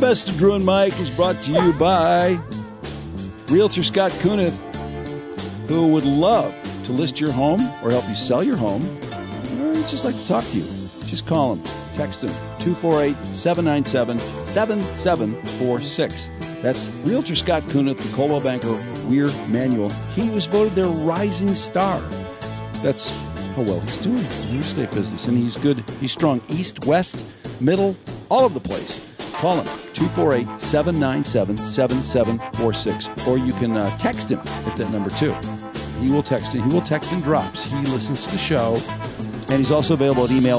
Best of Drew and Mike is brought to you by Realtor Scott Kunith, who would love to list your home or help you sell your home, or he'd just like to talk to you. Just call him, text him, 248-797-7746. That's Realtor Scott Kunith, the Coldwell Banker Weir Manual. He was voted their rising star. That's how well he's doing in the real estate business. And he's good. He's strong east, west, middle, all over the place. Call him, 248-797-7746. Or you can text him at that number, too. He will text in drops. He listens to the show. And he's also available at email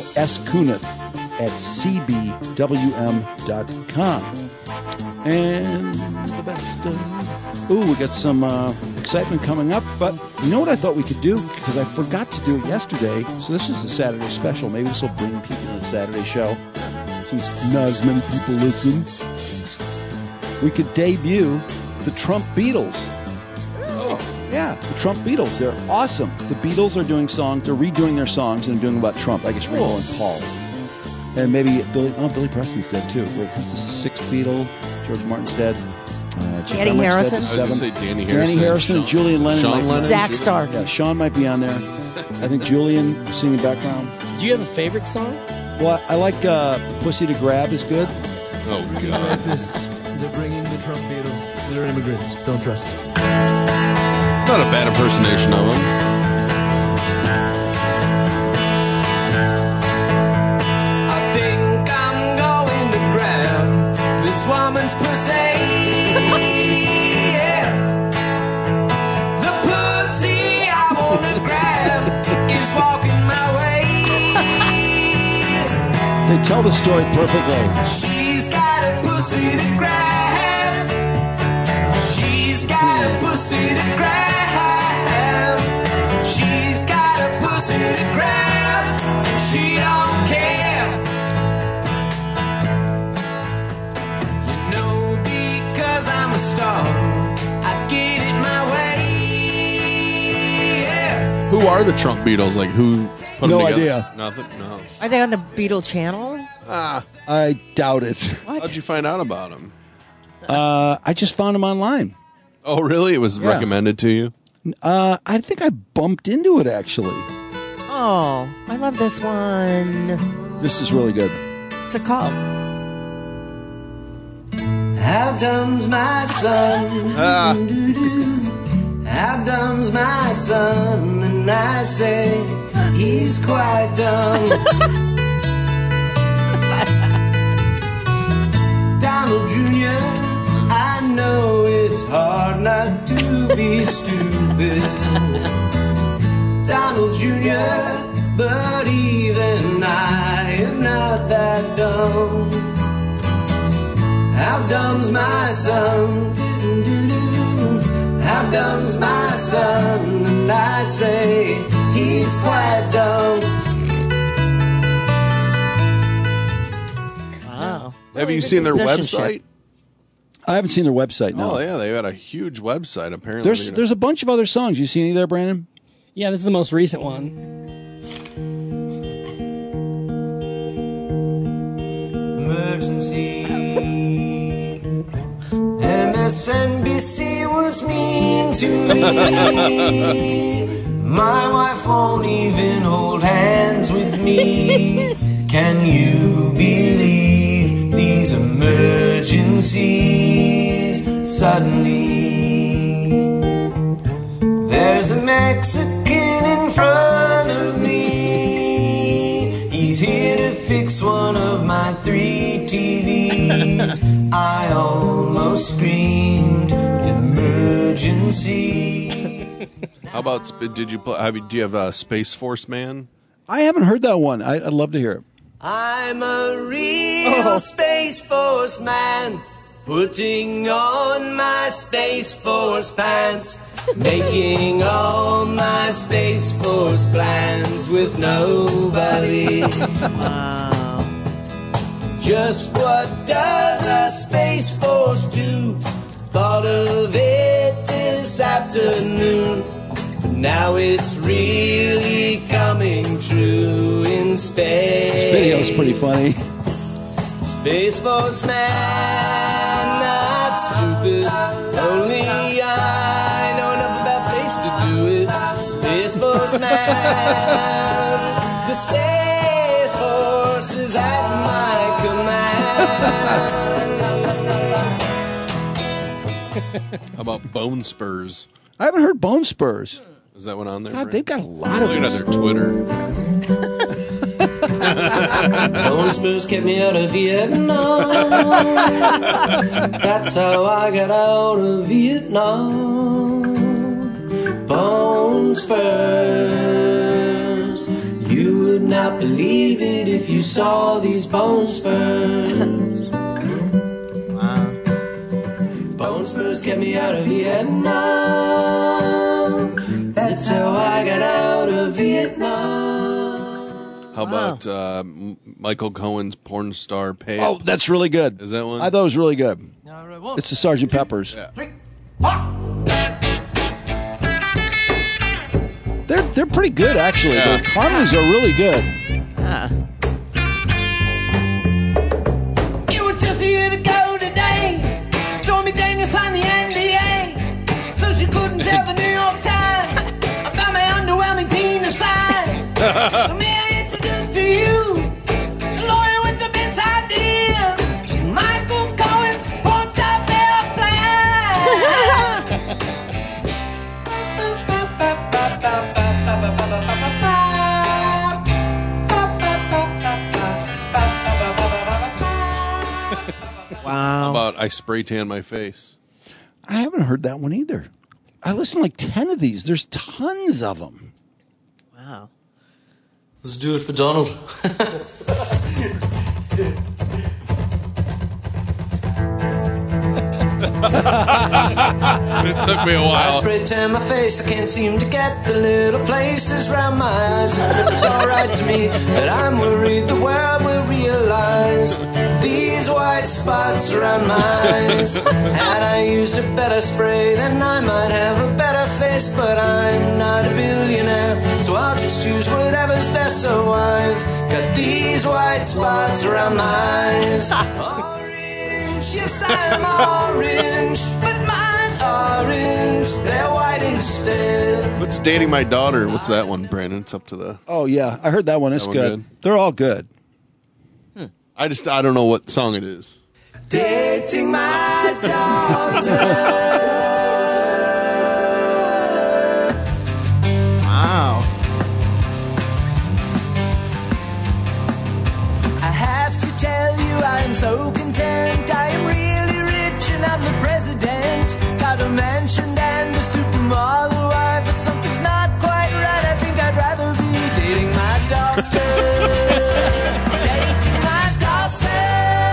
skunith@cbwm.com. And the best of... Ooh, we got some excitement coming up. But you know what I thought we could do? Because I forgot to do it yesterday. So this is a Saturday special. Maybe this will bring people to the Saturday show, since not as many people listen. We could debut the Trump Beatles. Oh, yeah, the Trump Beatles. They're awesome. The Beatles are doing songs. They're redoing their songs and doing about Trump. I guess Ringo and Paul. And maybe Billy Preston's dead, too. Wait, who's the sixth Beatle? George Martin's dead. Danny Harrison. I was going to say Danny Harrison. Danny Harrison and Julian Lennon. Sean Lennon. Zach Stark. Yeah, Sean might be on there. I think Julian singing background. Do you have a favorite song? Well, I like Pussy to Grab is good. Oh, God. Rapists. They're bringing the Trump Beatles. They're immigrants. Don't trust them. It's not a bad impersonation of him. I think I'm going to grab this woman's pussy. Yeah. The pussy I want to grab is walking my way. They tell the story perfectly. She's got a pussy to grab. She's got a pussy to grab. She's got a pussy to grab. She don't care. You know, because I'm a star, I get it my way. Yeah. Who are the Trump Beatles? Like, who put No them together? idea. Nothing? No. Are they on the Beatle channel? I doubt it. What? How'd you find out about them? I just found them online. Oh, really? It was recommended to you? I think I bumped into it, actually. Oh, I love this one. This is really good. What's it called? How dumb's my son? How dumb's my son? And I say he's quite dumb. Donald Jr., I know it's hard not to be stupid. Donald Jr., but even I am not that dumb. How dumb's my son? How dumb's my son? And I say he's quite dumb. Wow. Have you seen their website? I haven't seen their website, no. Oh, yeah. They got a huge website, apparently. There's a bunch of other songs. You see any there, Brandon? Yeah, this is the most recent one. Emergency. MSNBC was mean to me. My wife won't even hold hands with me. Can you believe these emergencies? Suddenly there's a Mexican in front of me. He's here to fix one of my 3 TVs. I almost screamed emergency. How about, do you have Space Force Man? I haven't heard that one. I'd love to hear it. I'm a real Space Force man, putting on my Space Force pants, making all my Space Force plans with nobody. Wow. Just what does a Space Force do? Thought of it this afternoon. Now it's really coming true in space. This video's pretty funny. Space Force man, not stupid. Only I know enough about space to do it. Space Force man, the Space Force is at my command. How about Bone Spurs? I haven't heard Bone Spurs. Is that one on there? God, Brent? they've got a lot of Look at their Twitter. Bone Spurs kept me out of Vietnam. That's how I got out of Vietnam. Bone Spurs. You would not believe it if you saw these bone spurs. Bone Spurs kept me out of Vietnam. That's how I got out of Vietnam. How about Michael Cohen's Porn Star Pay? Oh, that's really good. Is that one? I thought it was really good. It's the Sgt. Pepper's. Yeah. They're pretty good, actually. Yeah. The harmonies are really good. It was just a year ago today. Stormy Daniels signed the NDA, so she couldn't tell the New York Times about my underwhelming penis size. So may I introduce to you the lawyer with the best ideas, Michael Cohen's Porn Star Pay Plan. How Wow. about I Spray Tan My Face? I haven't heard that one either. I listened to like 10 of these. There's tons of them. Wow. Let's do it for Donald. It took me a I while. spray tan my face, I can't seem to get the little places round my eyes. And it's alright to me, but I'm worried the world will realize these white spots around my eyes. Had I used a better spray, then I might have a better face. But I'm not a billionaire, so I'll just use whatever's there. So I've got these white spots around my eyes. Orange, yes I'm orange, but mine's orange, they're white instead. What's Dating My Daughter? What's that one, Brandon? It's up to the... Oh, yeah. I heard that one. It's That one good. good? They're all good. I don't know what song it is. Dating my daughter. Wow. I have to tell you I'm so content. I am really rich and I'm the president. Got a mansion and a supermodel wife, but something's not quite right. I think I'd rather be dating my daughter. Dating my daughter.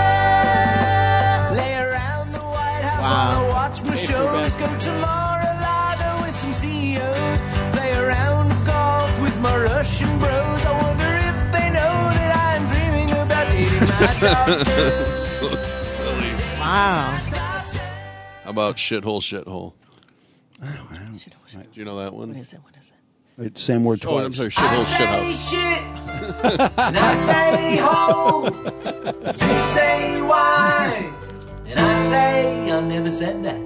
Lay around the White House while I watch my shows. Go to Mar-a-Lago with some CEOs. Play a round of golf with my Russian bros. I wonder if they know that I'm dreaming about dating my daughter. So silly. Wow. How about Shithole, Shithole? Do you know that one? What is it? What is it? It's same word Oh, twice. I'm sorry, I Shithole, say Shithouse. shit, and I say ho. You say why, and I say I never said that.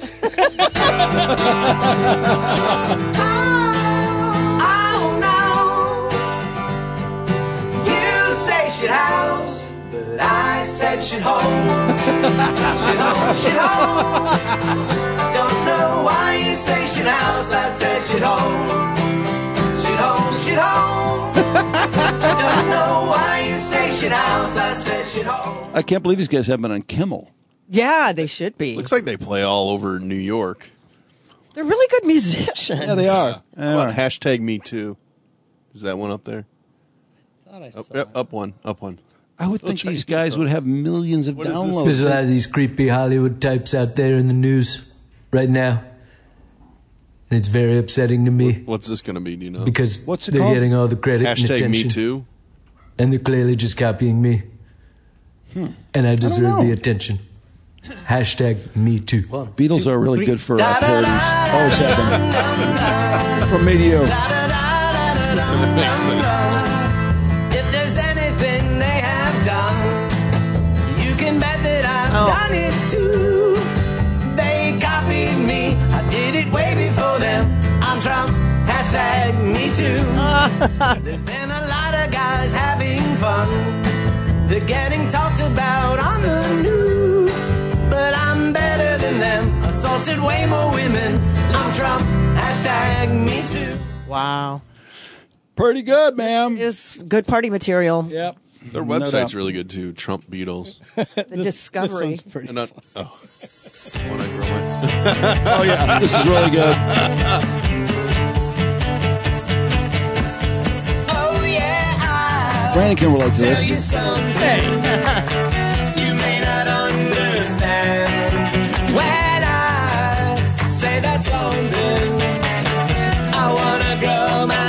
Oh no, you say shit house, but I said shit hole. Shit hole, shit hole. Don't know why you say shit house, I said shit hole. Shit hole, shit hole. Don't know why you say shit house, I said shit hole. I can't believe these guys haven't been on Kimmel. Yeah, they should be. Looks like they play all over New York. They're really good musicians. Yeah, they are. How about hashtag Me Too? Is that one up there? Thought I saw Yep, up one. I would think check these these guys out. would have millions of What is this? downloads. There's a lot of these creepy Hollywood types out there in the news right now. And it's very upsetting to me What's this going to be, do you know? because What's it they're called? getting all the credit and Hashtag attention. Me Too? And they're clearly just copying me. And I deserve know. the attention. Hashtag Me Too. Beatles are really good for parodies. Always have been. From Medio. If there's anything they have done, done it too. They copied me, I did it way before them. I'm Trump, hashtag me too. There's been a lot of guys having fun. They're getting talked about on the news. But I'm better than them, assaulted way more women. I'm Trump, hashtag me too. Wow. Pretty good, ma'am. It's good party material. Yep. Their website's really good too. Trump Beatles. The Discovery. This one's pretty. And when I grow my Oh, yeah. This is really good. Oh yeah, Brandon can relate to tell you this. something you may not understand. When I say that something, I wanna grow my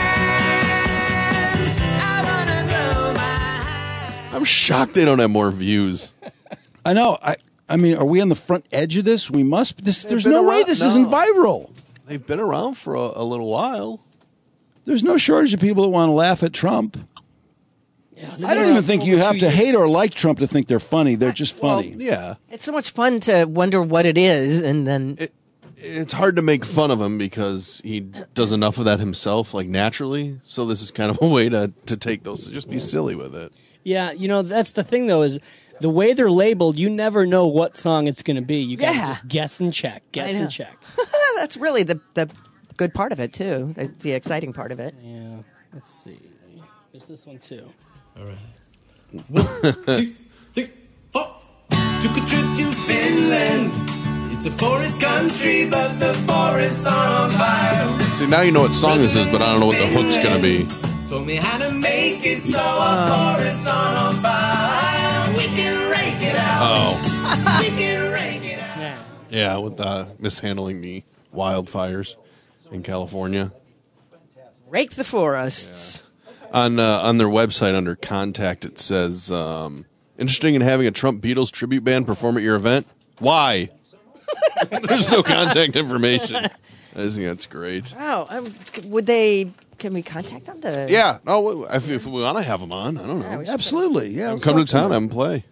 hands. I wanna grow my hands. I'm shocked they don't have more views. I know. I mean, are we on the front edge of this? We must. There's been no way around- this no. isn't viral. They've been around for a little while. There's no shortage of people that want to laugh at Trump. Yeah, I don't even think you have to hate or like Trump to think they're funny. They're just funny. Well, yeah. It's so much fun to wonder what it is, and then It's hard to make fun of him because he does enough of that himself, like naturally. So this is kind of a way to take those, to just be silly with it. Yeah, you know, that's the thing, though, is the way they're labeled, you never know what song it's going to be. You got to Yeah. just guess and check, I guess know. and check. that's really the good part of it too. That's the exciting part of it. Yeah, let's see. There's this one, too. All right. 1, 2, 3, 4. Took a trip to Finland. It's a forest country, but the forests are on fire. See, now you know what song this is, but I don't know what the hook's going to be. Told me how to make it so our forests are on fire. We can rake it out. Oh. We can rake it out. Yeah. Yeah, with mishandling the wildfires in California. Rake the forests. On their website under contact, it says, interesting in having a Trump Beatles tribute band perform at your event? Why? There's no contact information. I just think that's great. Wow. Would they? Can we contact them to? Yeah. Oh, if we want to have them on, I don't know. Absolutely. Yeah. Come to town, have them play.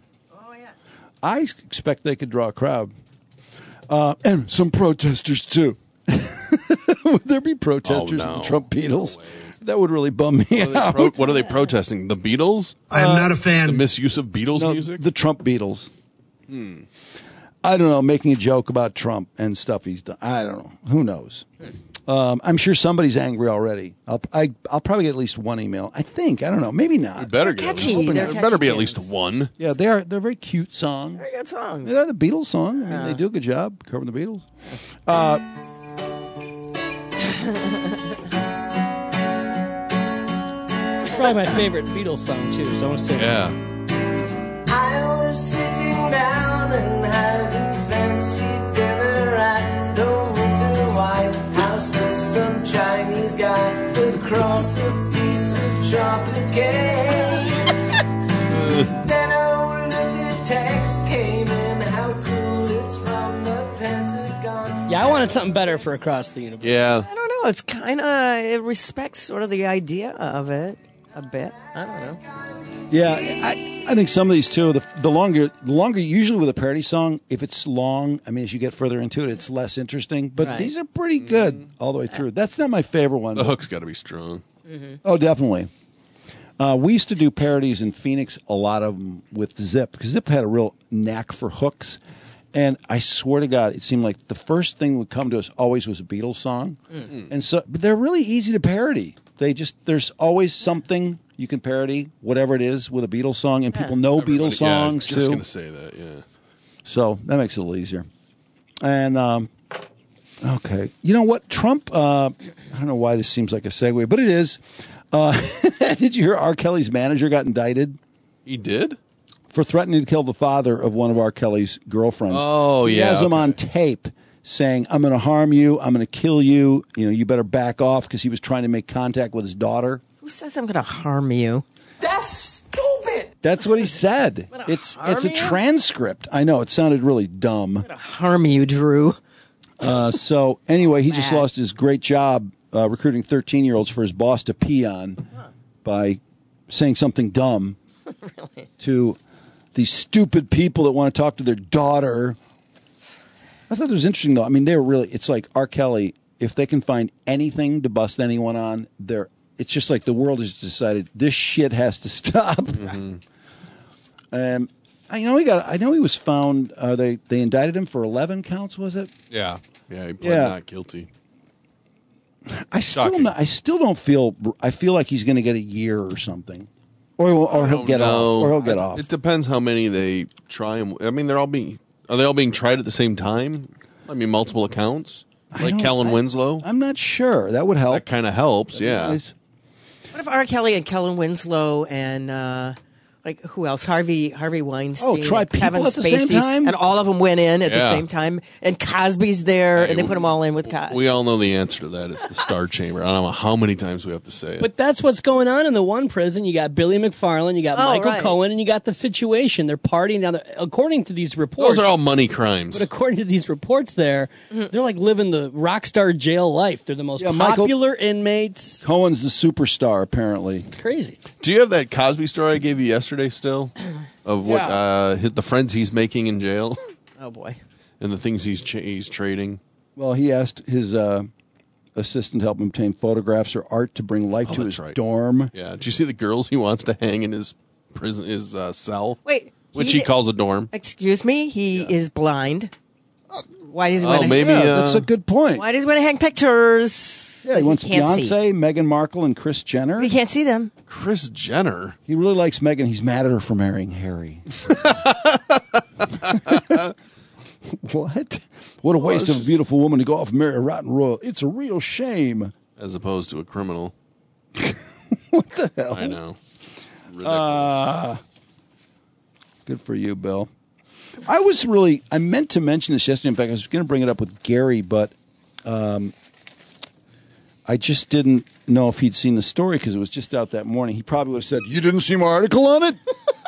I expect they could draw a crowd. And some protesters, too. Would there be protesters Oh, at no. the Trump Beatles? That would really bum me out. What are they protesting? The Beatles? I am not a fan. The misuse of Beatles No, music? the Trump Beatles. I don't know, making a joke about Trump and stuff he's done. I don't know. Who knows? I'm sure somebody's angry already. I'll probably get at least one email. I think. I don't know. Maybe not. Better They're get catchy. There They're better be catchy at least tunes. one. Yeah, they're a very cute song. Very good songs. They're the Beatles song. I mean, they do a good job covering the Beatles. It's probably my favorite Beatles song, too, so I want to sing it. Yeah. I was sitting down and having fancy dinner at the Winter White House with some Chinese guy across a piece of chocolate cake. Then old little text came in, how cool it's from the Pentagon. Yeah, I wanted something better for Across the Universe. Yeah. I don't know. It's kind of it respects sort of the idea of it a bit. I don't know. Yeah, I think some of these too. The longer, usually with a parody song, if it's long, I mean, as you get further into it, it's less interesting. But Right. these are pretty good all the way through. That's not my favorite one. The hook's got to be strong. Oh, definitely. We used to do parodies in Phoenix, a lot of them with Zip, because Zip had a real knack for hooks. And I swear to God, it seemed like the first thing that would come to us always was a Beatles song. And so, but they're really easy to parody. There's always something you can parody, whatever it is, with a Beatles song, and people know Beatles songs yeah, just too. going to say that, yeah. So that makes it a little easier. And okay, you know what, Trump? I don't know why this seems like a segue, but it is. Did you hear R. Kelly's manager got indicted He did? for threatening to kill the father of one of R. Kelly's girlfriends? Oh, he yeah, has him okay. on tape saying, "I'm going to harm you. I'm going to kill you. You know, you better back off," because he was trying to make contact with his daughter. Who says I'm going to harm you? That's stupid. That's what he said. It's a harm you? transcript. I know it sounded really dumb. Harm you, Drew. So anyway, he just Mad. lost his great job recruiting 13-year-olds for his boss to pee on by saying something dumb to these stupid people that want to talk to their daughter. I thought it was interesting, though. I mean, they're really, it's like R. Kelly, if they can find anything to bust anyone on, it's just like the world has decided this shit has to stop. Mm-hmm. I know he was found, they indicted him for 11 counts, was it? Yeah. Yeah, he pled not guilty. I still don't feel, I feel like he's going to get a year or something. Or he'll get off. Or he'll get off. It depends how many they try him. I mean, are they all being tried at the same time? I mean, multiple accounts? Like Kellen Winslow? I'm not sure. That would help. That kind of helps, yeah. What if R. Kelly and Kellen Winslow and who else? Harvey Weinstein, try and Kevin people at the Spacey, same time? and all of them went in at the same time, and Cosby's there, and they put them all in with Cosby. We all know the answer to that. It's the Star Chamber. I don't know how many times we have to say it. But that's what's going on in the one prison. You got Billy McFarland, you got Michael Cohen, and you got The Situation. They're partying down there. According to these reports, those are all money crimes. But according to these reports, they're like living the rock star jail life. They're the most popular inmates. Cohen's the superstar, apparently. It's crazy. Do you have that Cosby story I gave you yesterday still? Of what the friends he's making in jail? Oh, boy. And the things he's trading? Well, he asked his assistant to help him obtain photographs or art to bring life to his dorm. Yeah. Did you see the girls he wants to hang in his prison, his cell? Wait. Which he calls a dorm. Excuse me? He is blind. Why does he want to maybe that's a good point. Why does he want to hang pictures? Yeah, he wants Beyonce, Meghan Markle, and Kris Jenner. We can't see them. Kris Jenner? He really likes Meghan. He's mad at her for marrying Harry. What? What a waste of a beautiful woman to go off and marry a rotten royal. It's a real shame. As opposed to a criminal. What the hell? I know. Ridiculous. Good for you, Bill. I meant to mention this yesterday. In fact, I was going to bring it up with Gary, but I just didn't know if he'd seen the story because it was just out that morning. He probably would have said, "You didn't see my article on it?"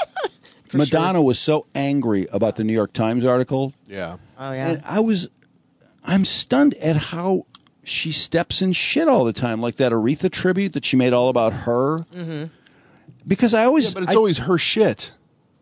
Madonna was so angry about the New York Times article. Yeah. Oh, yeah. And I'm stunned at how she steps in shit all the time, like that Aretha tribute that she made all about her. Mm-hmm. Because but it's always her shit.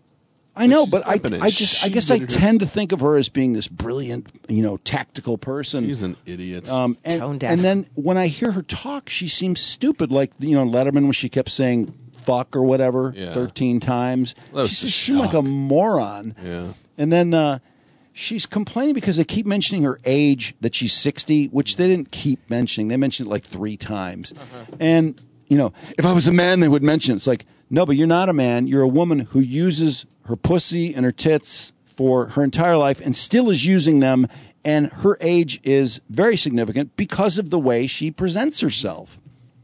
I know, but I guess I tend to think of her as being this brilliant, tactical person. She's an idiot. Tone deaf. And then when I hear her talk, she seems stupid. Like Letterman when she kept saying "fuck" or whatever 13 times. She seemed like a moron. Yeah. And then she's complaining because they keep mentioning her age, that she's 60, which they didn't keep mentioning. They mentioned it like 3 times. And if I was a man, they would mention it. It's like, no, but you're not a man. You're a woman who uses her pussy and her tits for her entire life and still is using them. And her age is very significant because of the way she presents herself.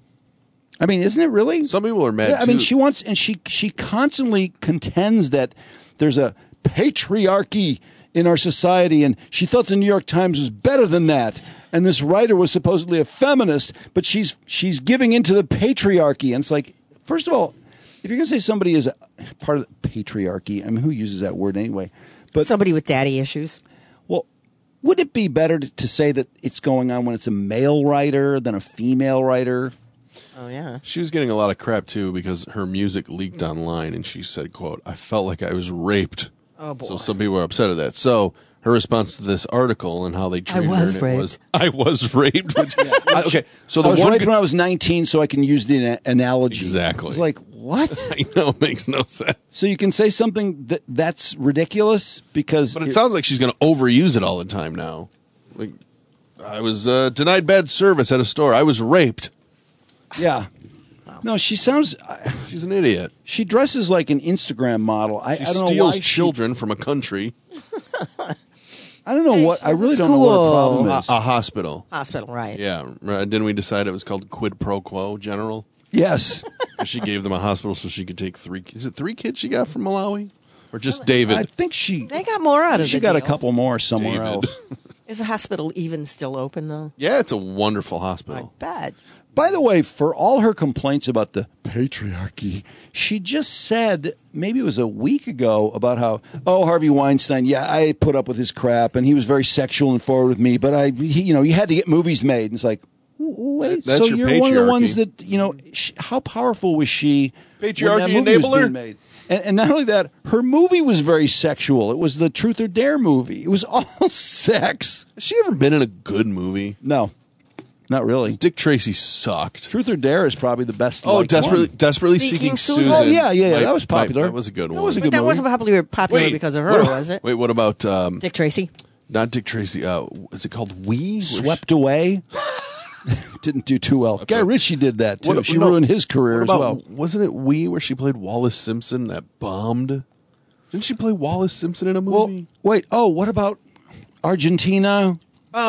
I mean, isn't it really? Some people are mad, I mean, she wants, and she constantly contends that there's a patriarchy in our society, and she thought the New York Times was better than that. And this writer was supposedly a feminist, but she's giving into the patriarchy. And it's like, first of all, if you're going to say somebody is a part of the patriarchy, I mean, who uses that word anyway? But somebody with daddy issues. Well, would it be better to say that it's going on when it's a male writer than a female writer? Oh, yeah. She was getting a lot of crap, too, because her music leaked online, and she said, quote, "I felt like I was raped." Oh, boy. So some people were upset at that. So her response to this article and how they treated her was, "I was raped." Which, okay, so I was raped when I was 19, so I can use the analogy. Exactly. It's like, what? I know, it makes no sense. So you can say something that's ridiculous because... But it sounds like she's going to overuse it all the time now. Like, I was denied bad service at a store. I was raped. Yeah. No, she sounds... she's an idiot. She dresses like an Instagram model. I don't know why steals children from a country. I don't know what... I really don't know what her problem is. A hospital. Hospital, right. Yeah. Didn't we decide it was called quid pro quo, General? Yes. She gave them a hospital so she could take 3... Is it 3 kids she got from Malawi? Or just David? I think they got more out of it. She got a couple more somewhere else. Is the hospital even still open, though? Yeah, it's a wonderful hospital. I bet. By the way, for all her complaints about the patriarchy, she just said, maybe it was a week ago, about how, Harvey Weinstein, I put up with his crap, and he was very sexual and forward with me, but you had to get movies made. And it's like, wait, that's so your you're one of the patriarchy. ones that, how powerful was she Patriarchy when that movie was enabler? being made? And not only that, her movie was very sexual. It was the Truth or Dare movie. It was all sex. Has she ever been in a good movie? No, not really. Dick Tracy sucked. Truth or Dare is probably the best. Oh, liked desperately Seeking seeking Susan. Susan. Oh, yeah. That was popular. That was a good one. That was a good That movie. wasn't popular Wait, because of her, was it? Wait, what about Dick Tracy? not Dick Tracy? Is it called We? Swept Away. Didn't do too well. Guy Ritchie did that too. She ruined his career as well. Wasn't it We where she played Wallace Simpson that bombed? Didn't she play Wallace Simpson in a Well, movie? wait. Oh, what about Argentina?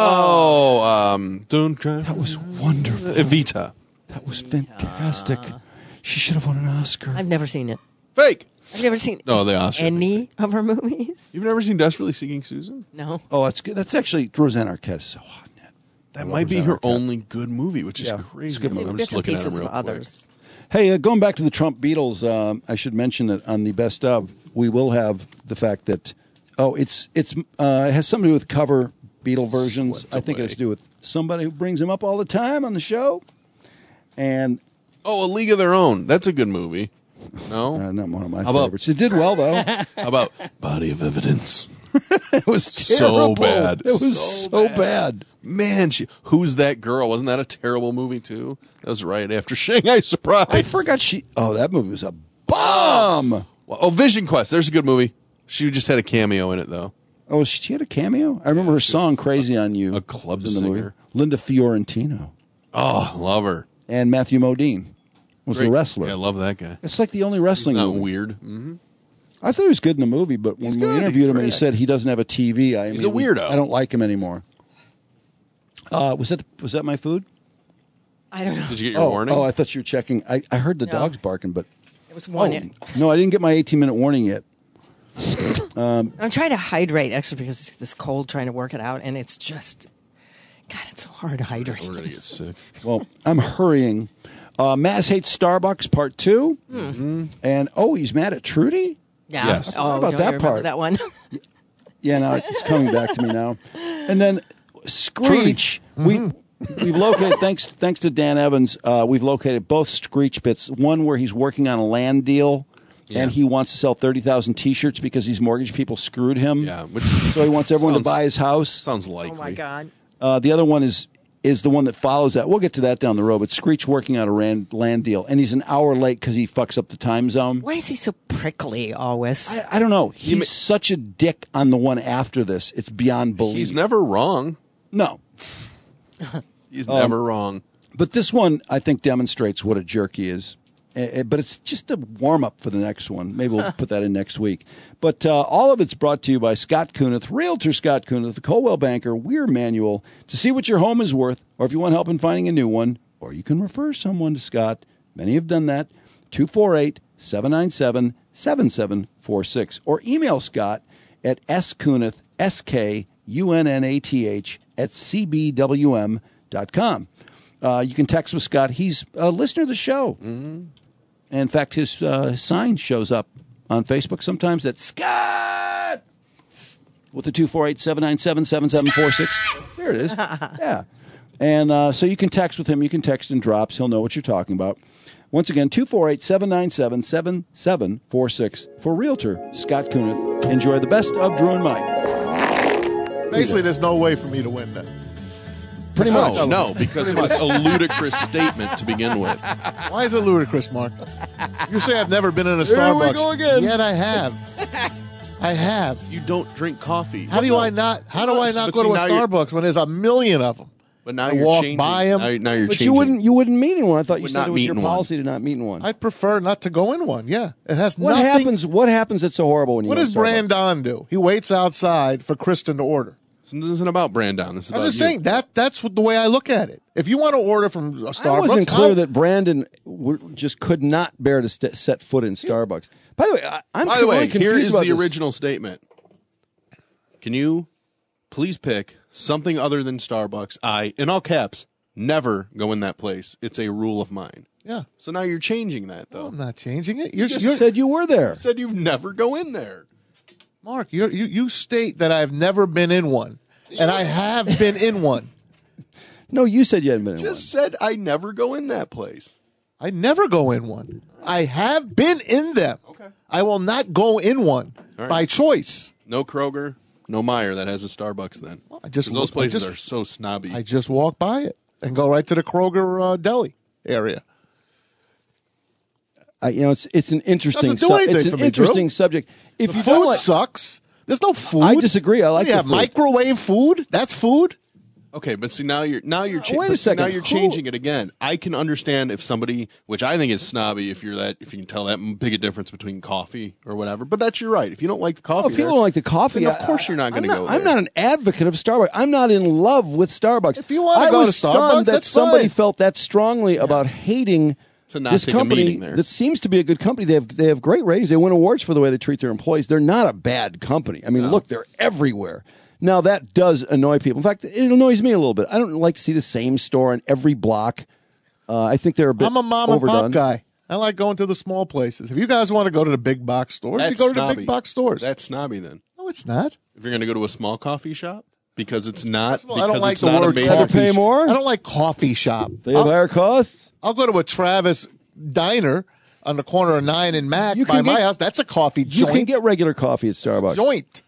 Don't cry. That was wonderful. Evita. That was fantastic. She should have won an Oscar. I've never seen it. Fake. I've never seen No, the Oscar. any of her movies. You've never seen Desperately Seeking Susan? No. Oh, that's good. That's actually Roseanne Arquette is so hot in it. That might be her only good movie, which is Yeah, crazy. it's a good movie. I'm Bits just and looking at pieces them of real quick. others. Hey, going back to the Trump Beatles, I should mention that on the best of, we will have the fact that it has something to do with cover Beatle versions. Swept I think it has away. to do with somebody who brings them up all the time on the show, and Oh, A League of Their Own. That's a good movie. No? not one of my How about- favorites. It did well though. How about Body of Evidence? It was So terrible. bad. It was so bad. Man, Who's That Girl? Wasn't that a terrible movie, too? That was right after Shanghai Surprise. I forgot that movie was a bomb. Oh, Vision Quest. There's a good movie. She just had a cameo in it, though. Oh, she had a cameo? I remember her song "Crazy on You." a club was in the movie. singer. Linda Fiorentino Oh, love her. and Matthew Modine was the Great. wrestler. Yeah, I love that guy. It's like the only wrestling Not movie. weird. I thought he was good in the movie, but when we good. interviewed He's him and he great. said he doesn't have a TV, He's a weirdo. I don't like him anymore. Was that my food? I don't know. Did you get your warning? Oh, I thought you were checking. I heard the No. dogs barking, but It was one. no, I didn't get my 18-minute warning yet. I'm trying to hydrate extra because it's this cold trying to work it out, and it's just, God, it's so hard to hydrate. We're going to get sick. Well, I'm hurrying. Maz hates Starbucks Part 2. Mm-hmm. And, he's mad at Trudy? Yeah. Yes. Oh, What about don't that you remember part? That one. Yeah, no, it's coming back to me now. And then Screech, we've located, thanks to Dan Evans, we've located both Screech bits. One where he's working on a land deal, and he wants to sell 30,000 T-shirts because these mortgage people screwed him. Yeah. So he wants everyone to buy his house. Sounds likely. Oh my God. The other one is the one that follows that. We'll get to that down the road. But Screech working on a land deal, and he's an hour late because he fucks up the time zone. Why is he so prickly always? I don't know. He's such a dick on the one after this. It's beyond belief. He's never wrong. No. He's never wrong. But this one, I think, demonstrates what a jerk he is. But it's just a warm-up for the next one. Maybe we'll put that in next week. But all of it's brought to you by Scott Kunith, Realtor Scott Kunith, the Coldwell Banker, Weir Manual. To see what your home is worth, or if you want help in finding a new one, or you can refer someone to Scott. Many have done that. 248-797-7746. Or email Scott at skunith, SKUNNATH, at cbwm.com. You can text with Scott. He's a listener of the show. Mm-hmm. In fact, his sign shows up on Facebook sometimes. That's Scott with the 248-797-7746. There it is. Yeah. And so you can text with him. You can text in drops. He'll know what you're talking about. Once again, 248-797-7746 for Realtor Scott Kunith. Enjoy the best of Drew and Mike. Basically, there's no way for me to win then. Pretty much. No, because it was a ludicrous statement to begin with. Why is it ludicrous, Mark? You say I've never been in a Here Starbucks. we go again. Yet I have. I have. You don't drink coffee. How do I not go to a Starbucks when there's a million of them? But now I you're walk changing. by 'em. Now you're But changing. you wouldn't meet in one. I thought you Would said not it was meet your in one. policy to not meet in one. I'd prefer not to go in one. Yeah, it has What nothing. What happens that's so horrible when you What go to does Starbucks? Brandon do? He waits outside for Kristen to order. This isn't about Brandon. This is I'm about just you. saying that's the way I look at it. If you want to order from Starbucks, I wasn't clear I'll- that Brandon just could not bear to set foot in Starbucks. By the way, I'm By the way, really confused here is about the this. original statement. Can you please pick something other than Starbucks? I, in all caps, never go in that place. It's a rule of mine. Yeah, So now you're changing that, though. I'm not changing it. You just said you were there. You said you've never go in there. Mark, you state that I've never been in one, and I have been in one. No, you said you hadn't been in Just said I never go in that place. I never go in one. I have been in them. Okay. I will not go in one right. by choice. No Kroger, no Meijer that has a Starbucks then. I 'Cause just those places are so snobby. I just walk by it and go right to the Kroger deli area. It's an interesting. Doesn't do anything it's for an me, interesting Drew. subject. If The you don't food like- sucks. There's no food. I disagree. I like you the have food. microwave food. That's food. Okay, but see now you're wait a second. now you're Who- changing it again. I can understand if somebody, which I think is snobby, if you can tell that big a difference between coffee or whatever. But that's your right. If you don't like the coffee, If people don't like the coffee, then of course you're not going to go there. I'm not an advocate of Starbucks. I'm not in love with Starbucks. If you wanna I go was to stunned Starbucks, that that's somebody fine. felt that strongly about hating To not this take a company meeting there. that seems to be a good company. They have great ratings. They win awards for the way they treat their employees. They're not a bad company. I mean, look, they're everywhere. Now, that does annoy people. In fact, it annoys me a little bit. I don't like to see the same store on every block. I think they're a bit I'm a mom overdone. and pop guy. I like going to the small places. If you guys want to go to the big box stores, That's you go to snobby. the big box stores. That's snobby then. No, it's not. If you're going to go to a small coffee shop because it's not Well, I don't because like it's the not a word major Had to coffee. pay more? I don't like coffee shop. They have higher costs. I'll go to a Travis diner on the corner of 9 and Mac You by can my get- house. That's a coffee You joint. can get regular coffee at Starbucks. joint.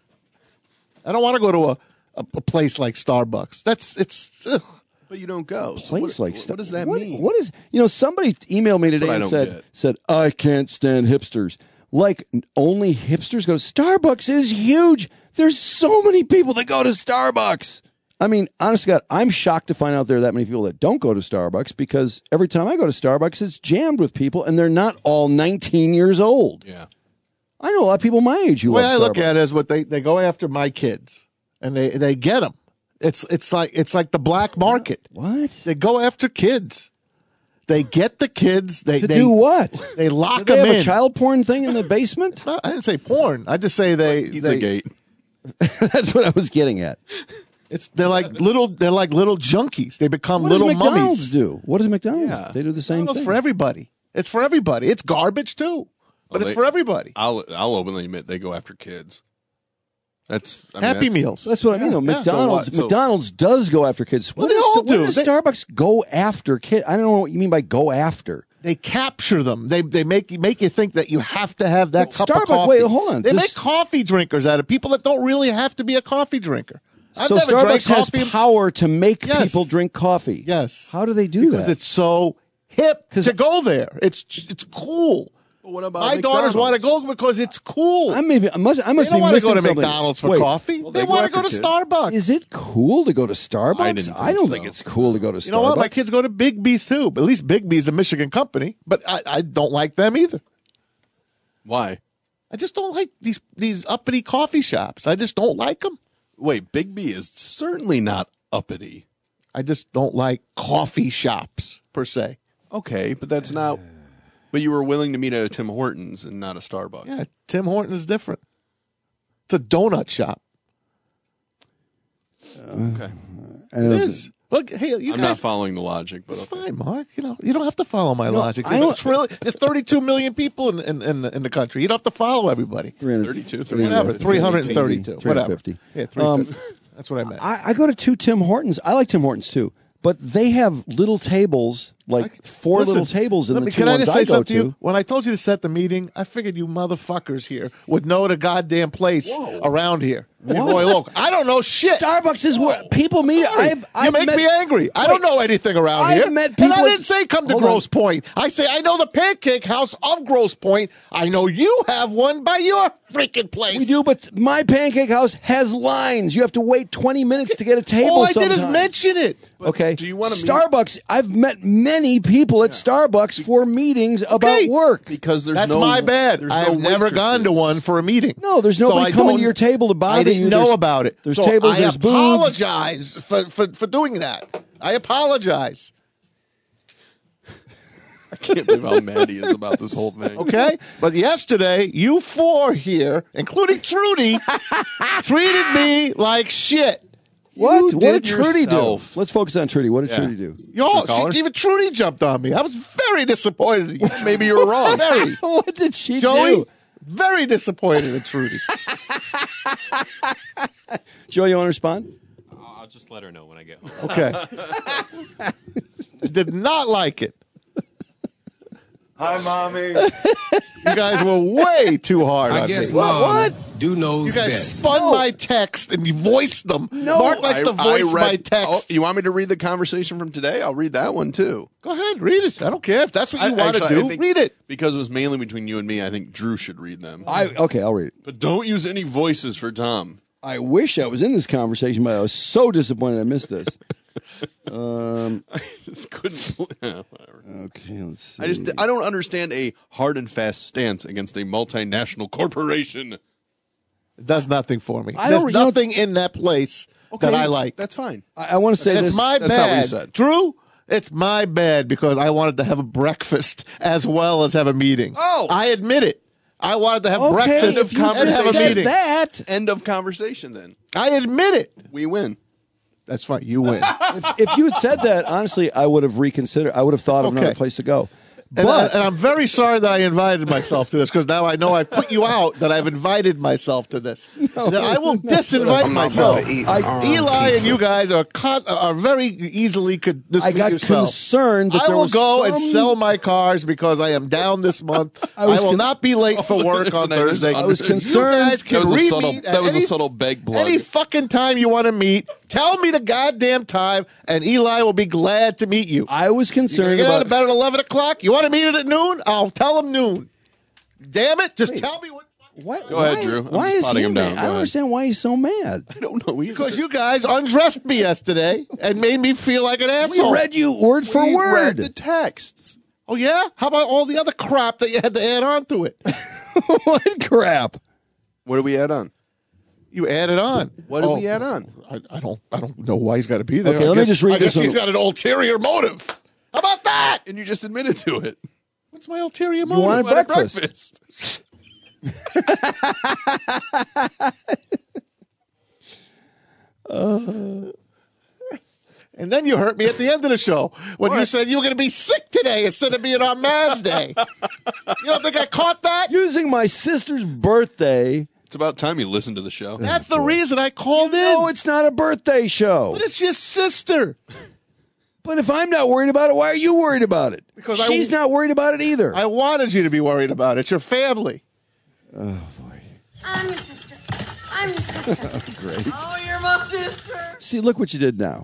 I don't want to go to a place like Starbucks. It's ugh. But you don't go. So Place what, like what does that mean? What is somebody emailed me today what I and don't said I can't stand hipsters. Like only hipsters go to Starbucks is huge. There's so many people that go to Starbucks. I mean, honest to God, I'm shocked to find out there are that many people that don't go to Starbucks because every time I go to Starbucks, it's jammed with people, and they're not all 19 years old. Yeah. I know a lot of people my age who The way love I look Starbucks. at it is what they go after my kids, and they get them. It's like the black market. What? They go after kids. They get the kids. They Do what? They lock Do they them have in. a child porn thing in the basement? No, I didn't say porn. I just say they. Pizzagate. That's what I was getting at. They're like little junkies. They become What does little McDonald's mummies. do? What does McDonald's? Yeah. They do the same It's thing. for everybody. It's for everybody. It's garbage too, but it's for everybody. I'll openly admit they go after kids. That's Happy Meals. That's what I mean, though. Yeah. McDonald's So what? So- McDonald's does go after kids. Well, they all What do. does They- Starbucks go after kids? I don't know what you mean by go after. They capture them. They make you think that you have to have that But cup of Starbucks- coffee. wait, hold on. They This- make coffee drinkers out of people that don't really have to be a coffee drinker. I've So never drank Starbucks has coffee. power to make Yes. people drink coffee. Yes. How do they do Because that? it's so hip to go there. It's cool. But what about My daughters want to go because it's cool. I must they be don't want to missing go to something. McDonald's for Wait, coffee. Well, they they go want to go after to kids. Starbucks. Is it cool to go to Starbucks? I didn't think don't so. think it's cool to go to Starbucks. You know what? My kids go to Big B's too. But at least Big B's a Michigan company. But I don't like them either. Why? I just don't like these uppity coffee shops. I just don't like them. Wait, Big B is certainly not uppity. I just don't like coffee shops per se. Okay, but that's not. But you were willing to meet at a Tim Hortons and not a Starbucks. Yeah, Tim Hortons is different. It's a donut shop. Okay. And It is. Look, hey, you I'm guys. not following the logic, but It's okay. fine, Mark. You don't have to follow my logic. I don't- There's 32 million people in the country. You don't have to follow everybody. 32, Whatever, 332. Whatever. 350. Yeah, 350. That's what I meant. I go to two Tim Hortons. I like Tim Hortons too, but they have little tables, like four Listen, little tables in let the me- two Can I ones just say I go something to to. you? When I told you to set the meeting, I figured you motherfuckers here would know the goddamn place around here. In Roy Local. I don't know shit. Starbucks is where people meet. Sorry. You make me angry. I don't know anything around I've here. met And people I at- didn't say come to Hold on. Grosse Point. I say I know the Pancake House of Grosse Point. I know you have one by your freaking place. We do, but my Pancake House has lines. You have to wait 20 minutes to get a table. All I did is sometimes. mention it. Okay. do you wanna meet- Starbucks? I've met many people at Starbucks for meetings about work. Because there's That's no, my bad. there's I've no never gone to waitresses. one for a meeting. No, there's So nobody I coming don't- to your table to bother I didn't you. know There's- about it. There's So tables. I There's booths. apologize for doing that. I apologize. I can't believe how mad he is about this whole thing. Okay? But yesterday, you four here, including Trudy, treated me like shit. What? You What did did Trudy do? yourself. Let's focus on Trudy. What did Yeah. Trudy do? Yo, call her? even Trudy jumped on me. I was very disappointed in you. Maybe you were wrong. Very. What did she Joey, do? very disappointed in Trudy. Joe, you want to respond? I'll just let her know when I get home. Okay. I did not like it. Hi, Mommy. You guys were way too hard on guess me. Mom knows You guys best. spun my text and you voiced them. Mark likes to voice my text. Oh, you want me to read the conversation from today? I'll read that one too. Go ahead, read it. I don't care if that's what you want to do. Read it. Because it was mainly between you and me, I think Drew should read them. Okay, I'll read it. But don't use any voices for Tom. I wish I was in this conversation, but I was so disappointed I missed this. I just couldn't. Whatever. Okay, let's see. I don't understand a hard and fast stance against a multinational corporation. It does nothing for me. I There's don't- nothing in that place that I like. That's fine. I want to say It's this. my That's not what he bad. said. Drew, it's my bad because I wanted to have a breakfast as well as have a meeting. Oh. I admit it. I wanted to have Okay, breakfast if you and have a just said meeting. that, End of conversation then. I admit it. We win. That's fine. You win. if you had said that, honestly, I would have reconsidered. I would have thought of another Okay. place to go. And, But and I'm very sorry that I invited myself to this because now I know I've put you out that I've invited myself to this. That I will disinvite I'm not myself. about to eat Eli and you guys are very easily could. I got concerned that I there will was go and some- sell my cars because I am down this month. I was will con- not be late for work There's on an- Thursday. I was concerned- You guys can That was a read subtle. me at That was any- a subtle beg plug. Any fucking time you want to meet, tell me the goddamn time, and Eli will be glad to meet you. I was concerned You get out about. of bed at 11 o'clock? You want to meet it at noon? I'll tell him noon. Damn it. Just tell me what. What, Go ahead, Drew. I'm Why just is potting he him down. mad? Go I don't ahead. understand why he's so mad. I don't know. Because you guys undressed me yesterday and made me feel like an We asshole. read you word for We word. read the texts. Oh, yeah? How about all the other crap that you had to add on to it? What crap? What do we add on? You added on. What did we add on? I don't know why he's got to be there. Okay, I let me guess- just read I guess this he's one. got an ulterior motive. How about that? And you just admitted to it. What's my ulterior You motive? wanted What a breakfast. And then you hurt me at the end of the show when you said you were going to be sick today instead of being on Maz Day. You don't think I caught that? Using my sister's birthday. It's about time you listened to the show. That's the reason I called in. No, it's not a birthday show. But it's your sister. But if I'm not worried about it, why are you worried about it? Because she's not worried about it either. I wanted you to be worried about it. It's your family. Oh, boy. I'm your sister. I'm your sister. Great. Oh, you're my sister. See, look what you did now.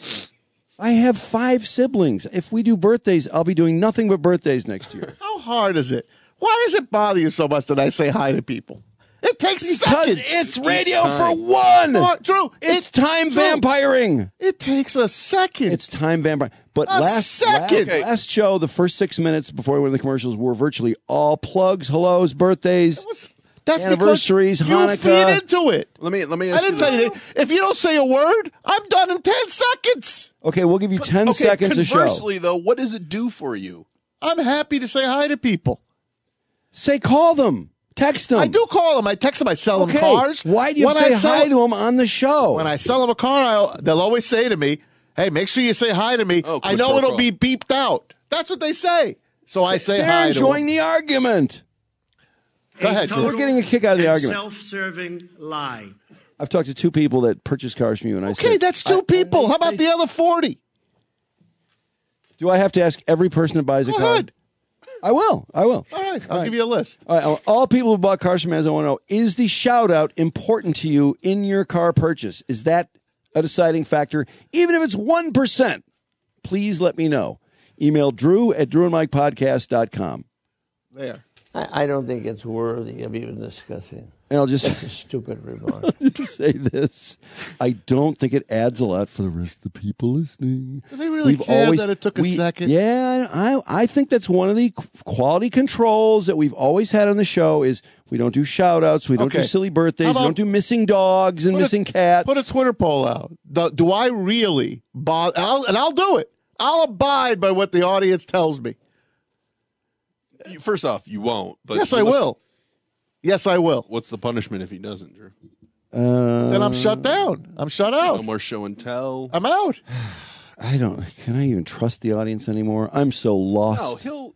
I have 5 siblings. If we do birthdays, I'll be doing nothing but birthdays next year. How hard is it? Why does it bother you so much that I say hi to people? It takes Because seconds. it's radio It's for time. one. Oh, Drew, It's time Drew, vampiring. It takes a second. It's time vampire. But A second. last show, the first 6 minutes before we went to the commercials were virtually all plugs, hellos, birthdays. That's anniversaries, because Hanukkah. You feed into it. Let me I ask didn't tell you that. If you don't say a word, I'm done in 10 seconds. Okay, we'll give you 10 seconds to show. Conversely, though, what does it do for you? I'm happy to say hi to people. Say call them. Text them. I do call them. I text them. I sell them cars. Why do you When say I sell- hi to them on the show? When I sell them a car, they'll always say to me, hey, make sure you say hi to me. Oh, I quid know pro it'll quo. be beeped out. That's what they say. So I say They're hi enjoying to them. the argument. Go ahead, Drew. We're getting a kick out of the and argument. self-serving lie. I've talked to 2 people that purchase cars from you, and I said, Okay, that's 2 people. How about the other 40? do I have to ask every person that buys a Go car? ahead. I will. All right. I'll give you a list. All right, all people who bought cars from Maz, I want to know, is the shout out important to you in your car purchase? Is that a deciding factor? Even if it's 1%, please let me know. Email Drew at drewandmikepodcast.com. There. I don't think it's worthy of even discussing. And I'll just It's a stupid remark. say this. I don't think it adds a lot for the rest of the people listening. Do they really care that it took a second? Yeah, I think that's one of the quality controls that we've always had on the show is we don't do shout-outs, we don't do Okay. silly birthdays, How we about- don't do missing dogs and missing cats. Put a Twitter poll out. Do I really bother? And I'll do it. I'll abide by what the audience tells me. First off, you won't. But Yes, I will. Yes, I will. What's the punishment if he doesn't, Drew? Then I'm shut down. I'm shut No out. more show and tell. I'm out. Can I even trust the audience anymore? I'm so lost. No, he'll.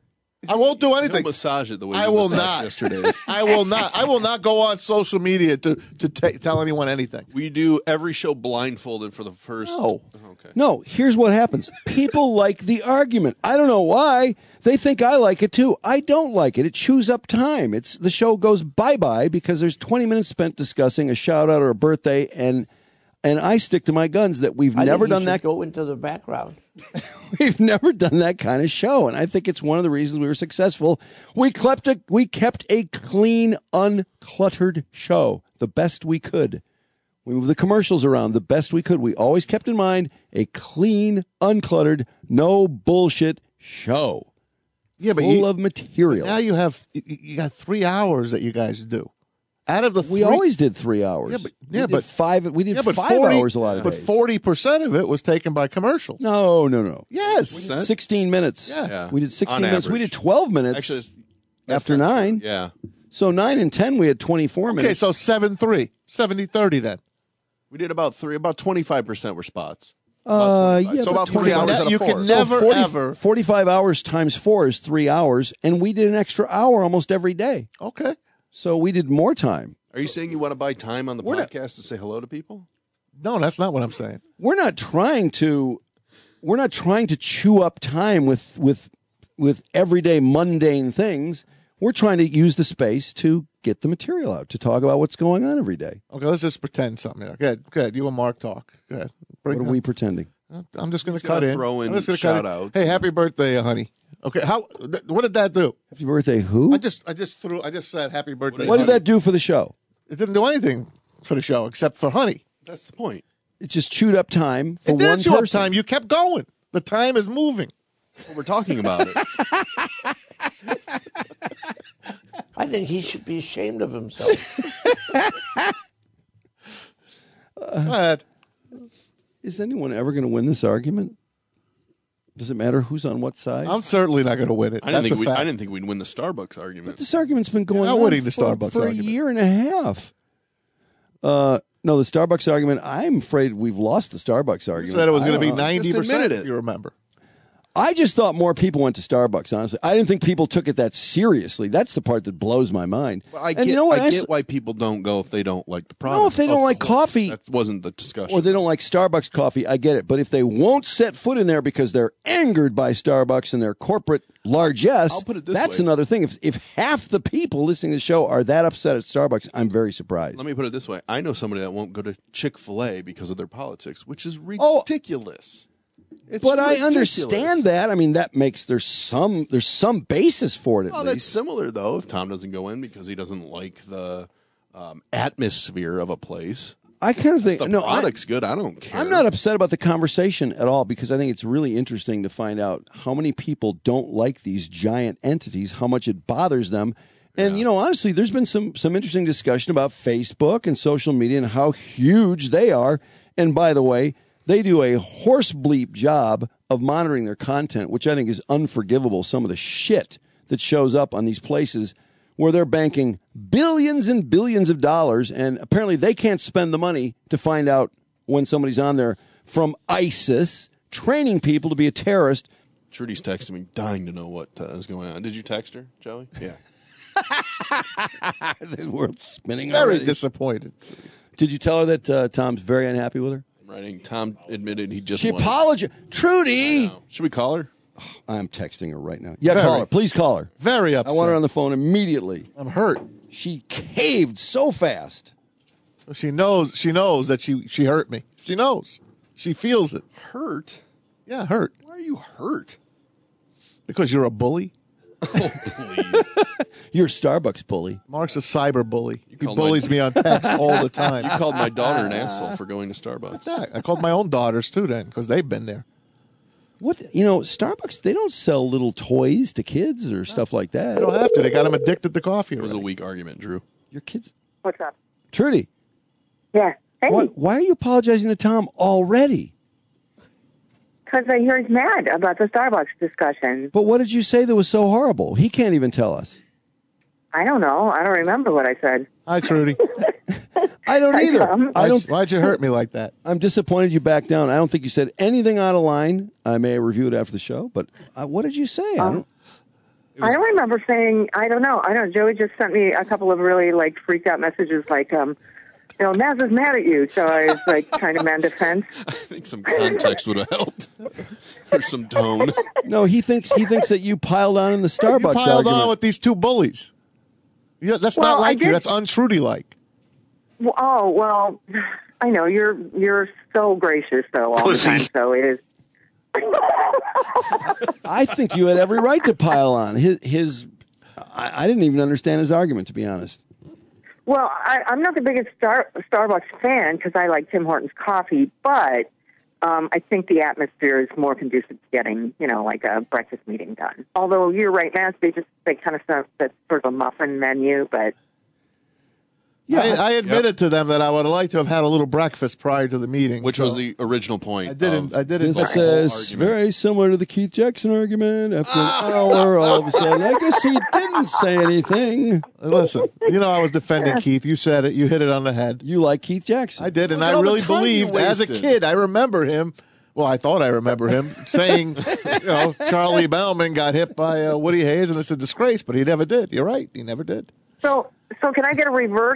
I won't do anything. Don't massage it the way I you will massaged not. yesterday's. I will not. I will not go on social media to tell anyone anything. We do every show blindfolded for the first. No. Okay. No, here's what happens. People like the argument. I don't know why. They think I like it too. I don't like it. It chews up time. The show goes bye-bye because there's 20 minutes spent discussing a shout-out or a birthday, and I stick to my guns that we've never done that. Go into the background. We've never done that kind of show, and I think it's one of the reasons we were successful. We kept a clean, uncluttered show, the best we could. We moved the commercials around the best we could. We always kept in mind a clean, uncluttered, no bullshit show. Yeah, but full of material. Now you got 3 hours that you guys do. Out of the we always did 3 hours. We did 5 hours a lot of days. But 40% of it was taken by commercials. No. Yes. 16 minutes. Yeah. We did 16 On minutes. average. We did 12 minutes Actually, after 9. Yeah. So 9 and 10, we had 24 minutes. Okay, so 7-3. 70-30 then. We did about 25% were spots. Yeah, so about 3 hours out of 4. You can never, ever. 45 hours times 4 is 3 hours, and we did an extra hour almost every day. Okay. So we did more time. Are you saying you want to buy time on the podcast to say hello to people? No, that's not what I'm saying. We're not trying to chew up time with everyday mundane things. We're trying to use the space to get the material out, to talk about what's going on every day. Okay, let's just pretend something here. Go ahead. You and Mark talk. Go ahead. What are we pretending? I'm just going to gonna cut in. throw in I'm just gonna cut in. shout-outs. Hey, happy birthday, honey. Okay, what did that do? Happy birthday, who? I just said happy birthday. What did that do for the show? It didn't do anything for the show except for honey. That's the point. It just chewed up time for It one didn't chew up person. time. You kept going. The time is moving. Well, we're talking about it. I think he should be ashamed of himself. Go ahead. Is anyone ever going to win this argument? Does it matter who's on what side? I'm certainly not going to win it. I That's didn't a fact. think we'd win the Starbucks argument. This argument's been going not on winning the for Starbucks a argument. year and a half. No, the Starbucks argument, I'm afraid we've lost the Starbucks You argument. said it was I going to don't be know. 90%, if you remember. I just thought more people went to Starbucks, honestly. I didn't think people took it that seriously. That's the part that blows my mind. Well, I And you know what? I get why people don't go if they don't like the product. No, if they don't Of like course. coffee. That wasn't the discussion. Or they don't like Starbucks coffee, I get it. But if they won't set foot in there because they're angered by Starbucks and their corporate largesse, I'll put it this that's way. another thing. If half the people listening to the show are that upset at Starbucks, I'm very surprised. Let me put it this way. I know somebody that won't go to Chick-fil-A because of their politics, which is Oh. ridiculous. It's But I ridiculous. understand that. I mean, that makes there's some basis for it at Well, that's least. similar, though, if Tom doesn't go in because he doesn't like the atmosphere of a place. I kind of think The no. product's good. I don't care. I'm not upset about the conversation at all because I think it's really interesting to find out how many people don't like these giant entities, how much it bothers them. And, you know, honestly, there's been some interesting discussion about Facebook and social media and how huge they are. And by the way, they do a horse bleep job of monitoring their content, which I think is unforgivable. Some of the shit that shows up on these places where they're banking billions and billions of dollars, and apparently they can't spend the money to find out when somebody's on there from ISIS, training people to be a terrorist. Trudy's texting me, dying to know what is going on. Did you text her, Joey? Yeah. The world's spinning Very already. disappointed. Did you tell her that Tom's very unhappy with her? I'm writing. Tom admitted he just She won. apologized. Trudy! Should we call her? I'm texting her right now. Yeah, Very. call her. Please call her. Very I upset. want her on the phone immediately. I'm hurt. She caved so fast. She knows that she hurt me. She knows. She feels it. Hurt? Yeah, hurt. Why are you hurt? Because you're a bully. Oh, please. You're a Starbucks bully. Mark's a cyber bully. He called bullies me on text all the time. You called my daughter an asshole for going to Starbucks. Yeah, I called my own daughters too then because they've been there. What, you know, Starbucks, they don't sell little toys to kids or stuff like that. They don't have to. They got them addicted to coffee. It was a already. weak argument, Drew. Your kids. What's up? Trudy, Yeah. Hey, why are you apologizing to Tom already? because I heard he's mad about the Starbucks discussion. But what did you say that was so horrible? He can't even tell us. I don't know. I don't remember what I said. Hi, Trudy. I don't Hi, either. Tom. I don't. Why'd you hurt me like that? I'm disappointed you backed down. I don't think you said anything out of line. I may review it after the show, but what did you say? I don't. I don't remember saying, I don't know. Joey just sent me a couple of really, like, freaked out messages, like, Maz is mad at you. So I was, like, trying to mend a fence. I think some context would have helped. Or some tone. No, he thinks that you piled on in the Starbucks You piled argument. on with these two bullies. Yeah, that's not like you. That's untrudy-like. Well, I know. You're so gracious, though, all the time. So it is. I think you had every right to pile on. I didn't even understand his argument, to be honest. Well, I'm not the biggest Starbucks fan because I like Tim Hortons coffee, but I think the atmosphere is more conducive to getting, like a breakfast meeting done. Although you're right, Matt, they kind of stuff that's sort of a muffin menu, but. Yeah, I admitted to them that I would like to have had a little breakfast prior to the meeting, which was the original point. I didn't. This is very similar to the Keith Jackson argument. After an hour, all of a sudden, I guess he didn't say anything. Listen, I was defending Keith. You said it. You hit it on the head. You like Keith Jackson. I did, and I really believed as a kid. I remember him. Well, I thought I remember him saying, Charlie Bauman got hit by Woody Hayes, and it's a disgrace, but he never did. You're right. He never did. So can I get a reverse,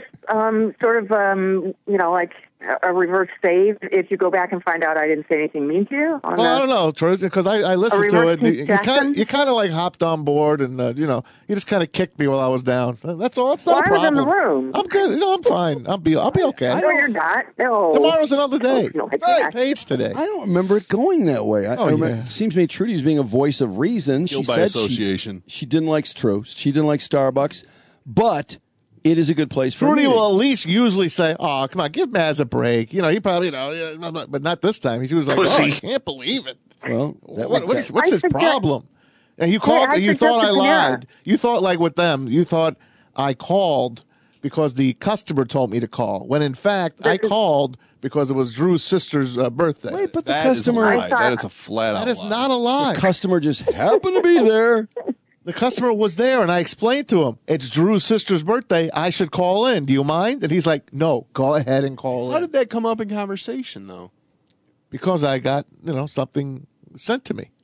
like a reverse save if you go back and find out I didn't say anything mean to you? I don't know, Troy, because I listened to it. You kind of like hopped on board and, you just kind of kicked me while I was down. That's all. That's not a problem. I was in the room. I'm good. I'm fine. I'll be okay. No, you're not. No. Tomorrow's another day. No, Page today. I don't remember it going that way. It seems to me Trudy's being a voice of reason. She by association. She didn't like She didn't like Starbucks, but it is a good place for Trudy me. will at least usually say, "Oh, come on, give Maz a break." He probably, but not this time. He was like, "Oh, I can't believe it." Well, what's his problem? And you called. You thought I lied. You thought like with them. You thought I called because the customer told me to call. When in fact, I called because it was Drew's sister's birthday. Wait, but the customer. That is a flat out. That is not a lie. The customer just happened to be there. The customer was there, and I explained to him, it's Drew's sister's birthday. I should call in. Do you mind? And he's like, no, go ahead and call in. How did that come up in conversation, though? Because I got, something sent to me.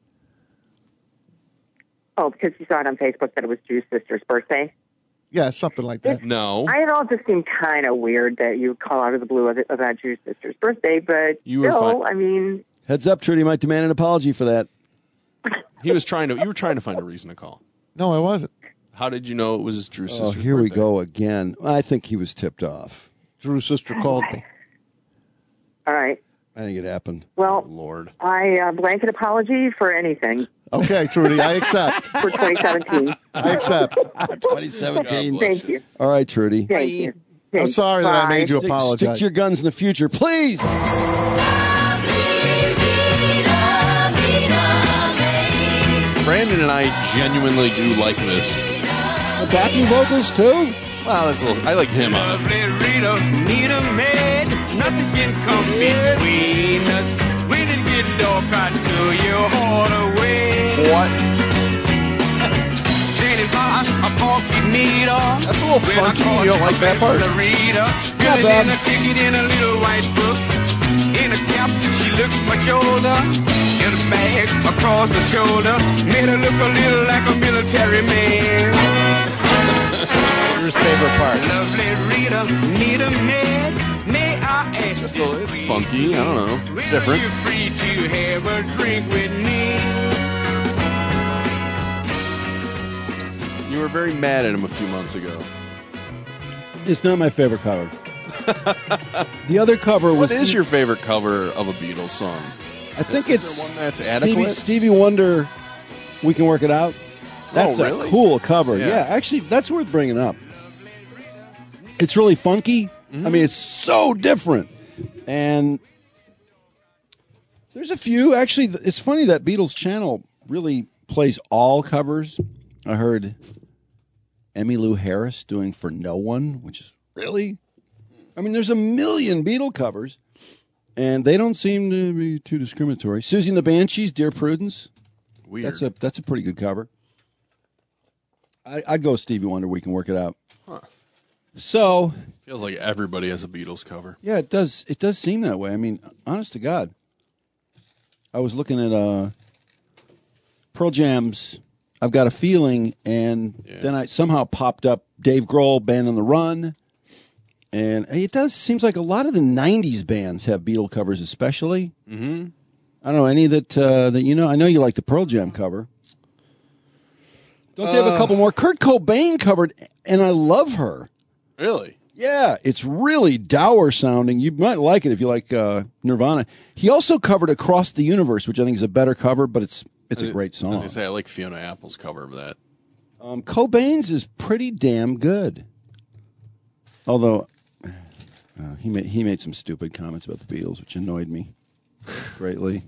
Oh, because you saw it on Facebook that it was Drew's sister's birthday? Yeah, something like that. No. It all just seemed kind of weird that you would call out of the blue about Drew's sister's birthday, but you were still, I mean... Heads up, Trudy might demand an apology for that. You were trying to find a reason to call. No, I wasn't. How did you know it was Drew's sister's here birthday? we go again. I think he was tipped off. Drew's sister called me. All right. I think it happened. Well, Lord. I blanket apology for anything. Okay, Trudy, I accept. For 2017. I accept. 2017. Thank you. All right, Trudy. Thank you. I'm sorry that I made you apologize. Stick to your guns in the future, please. Brandon and I genuinely do like this. The backing vocals, too? Well, that's a little, I like him on it. Rita, need a maid, nothing can come between us. When it get dark, I tell you all away. What? Standing by a pocket meter. That's a little funky. You don't like that part? Not bad. A ticket in a little white book. In a cap, she looked my shoulder. In a bag across the shoulder. Made her look a little like a military man. Your favorite part? Lovely Rita, need a maid. May I ask it's funky. I don't know. It's different. You're free to have a drink with me. You were very mad at him a few months ago. It's not my favorite cover. The other cover was... What is your favorite cover of a Beatles song? I think is there one that's adequate? Stevie Wonder, We Can Work It Out. That's really? a cool cover. Yeah. Actually, that's worth bringing up. It's really funky. Mm-hmm. I mean, it's so different. And there's a few. Actually, it's funny that Beatles channel really plays all covers. I heard Emmylou Harris doing For No One, which is really... I mean, there's a million Beatle covers, and they don't seem to be too discriminatory. Susie and the Banshees, Dear Prudence. Weird. That's a pretty good cover. I'd go Stevie Wonder, We Can Work It Out. Huh. So... Feels like everybody has a Beatles cover. Yeah, it does. It does seem that way. I mean, honest to God. I was looking at Pearl Jam's I've got a feeling, and then I somehow popped up Dave Grohl, Band on the Run, and it seems like a lot of the 90s bands have Beatle covers especially. Mm-hmm. I don't know any that you know. I know you like the Pearl Jam cover. Don't they have a couple more? Kurt Cobain covered, and I love her. Really? Yeah, it's really dour sounding. You might like it if you like Nirvana. He also covered Across the Universe, which I think is a better cover, but it's a great song. As I say, I like Fiona Apple's cover of that. Cobain's is pretty damn good. Although he made some stupid comments about the Beatles, which annoyed me greatly.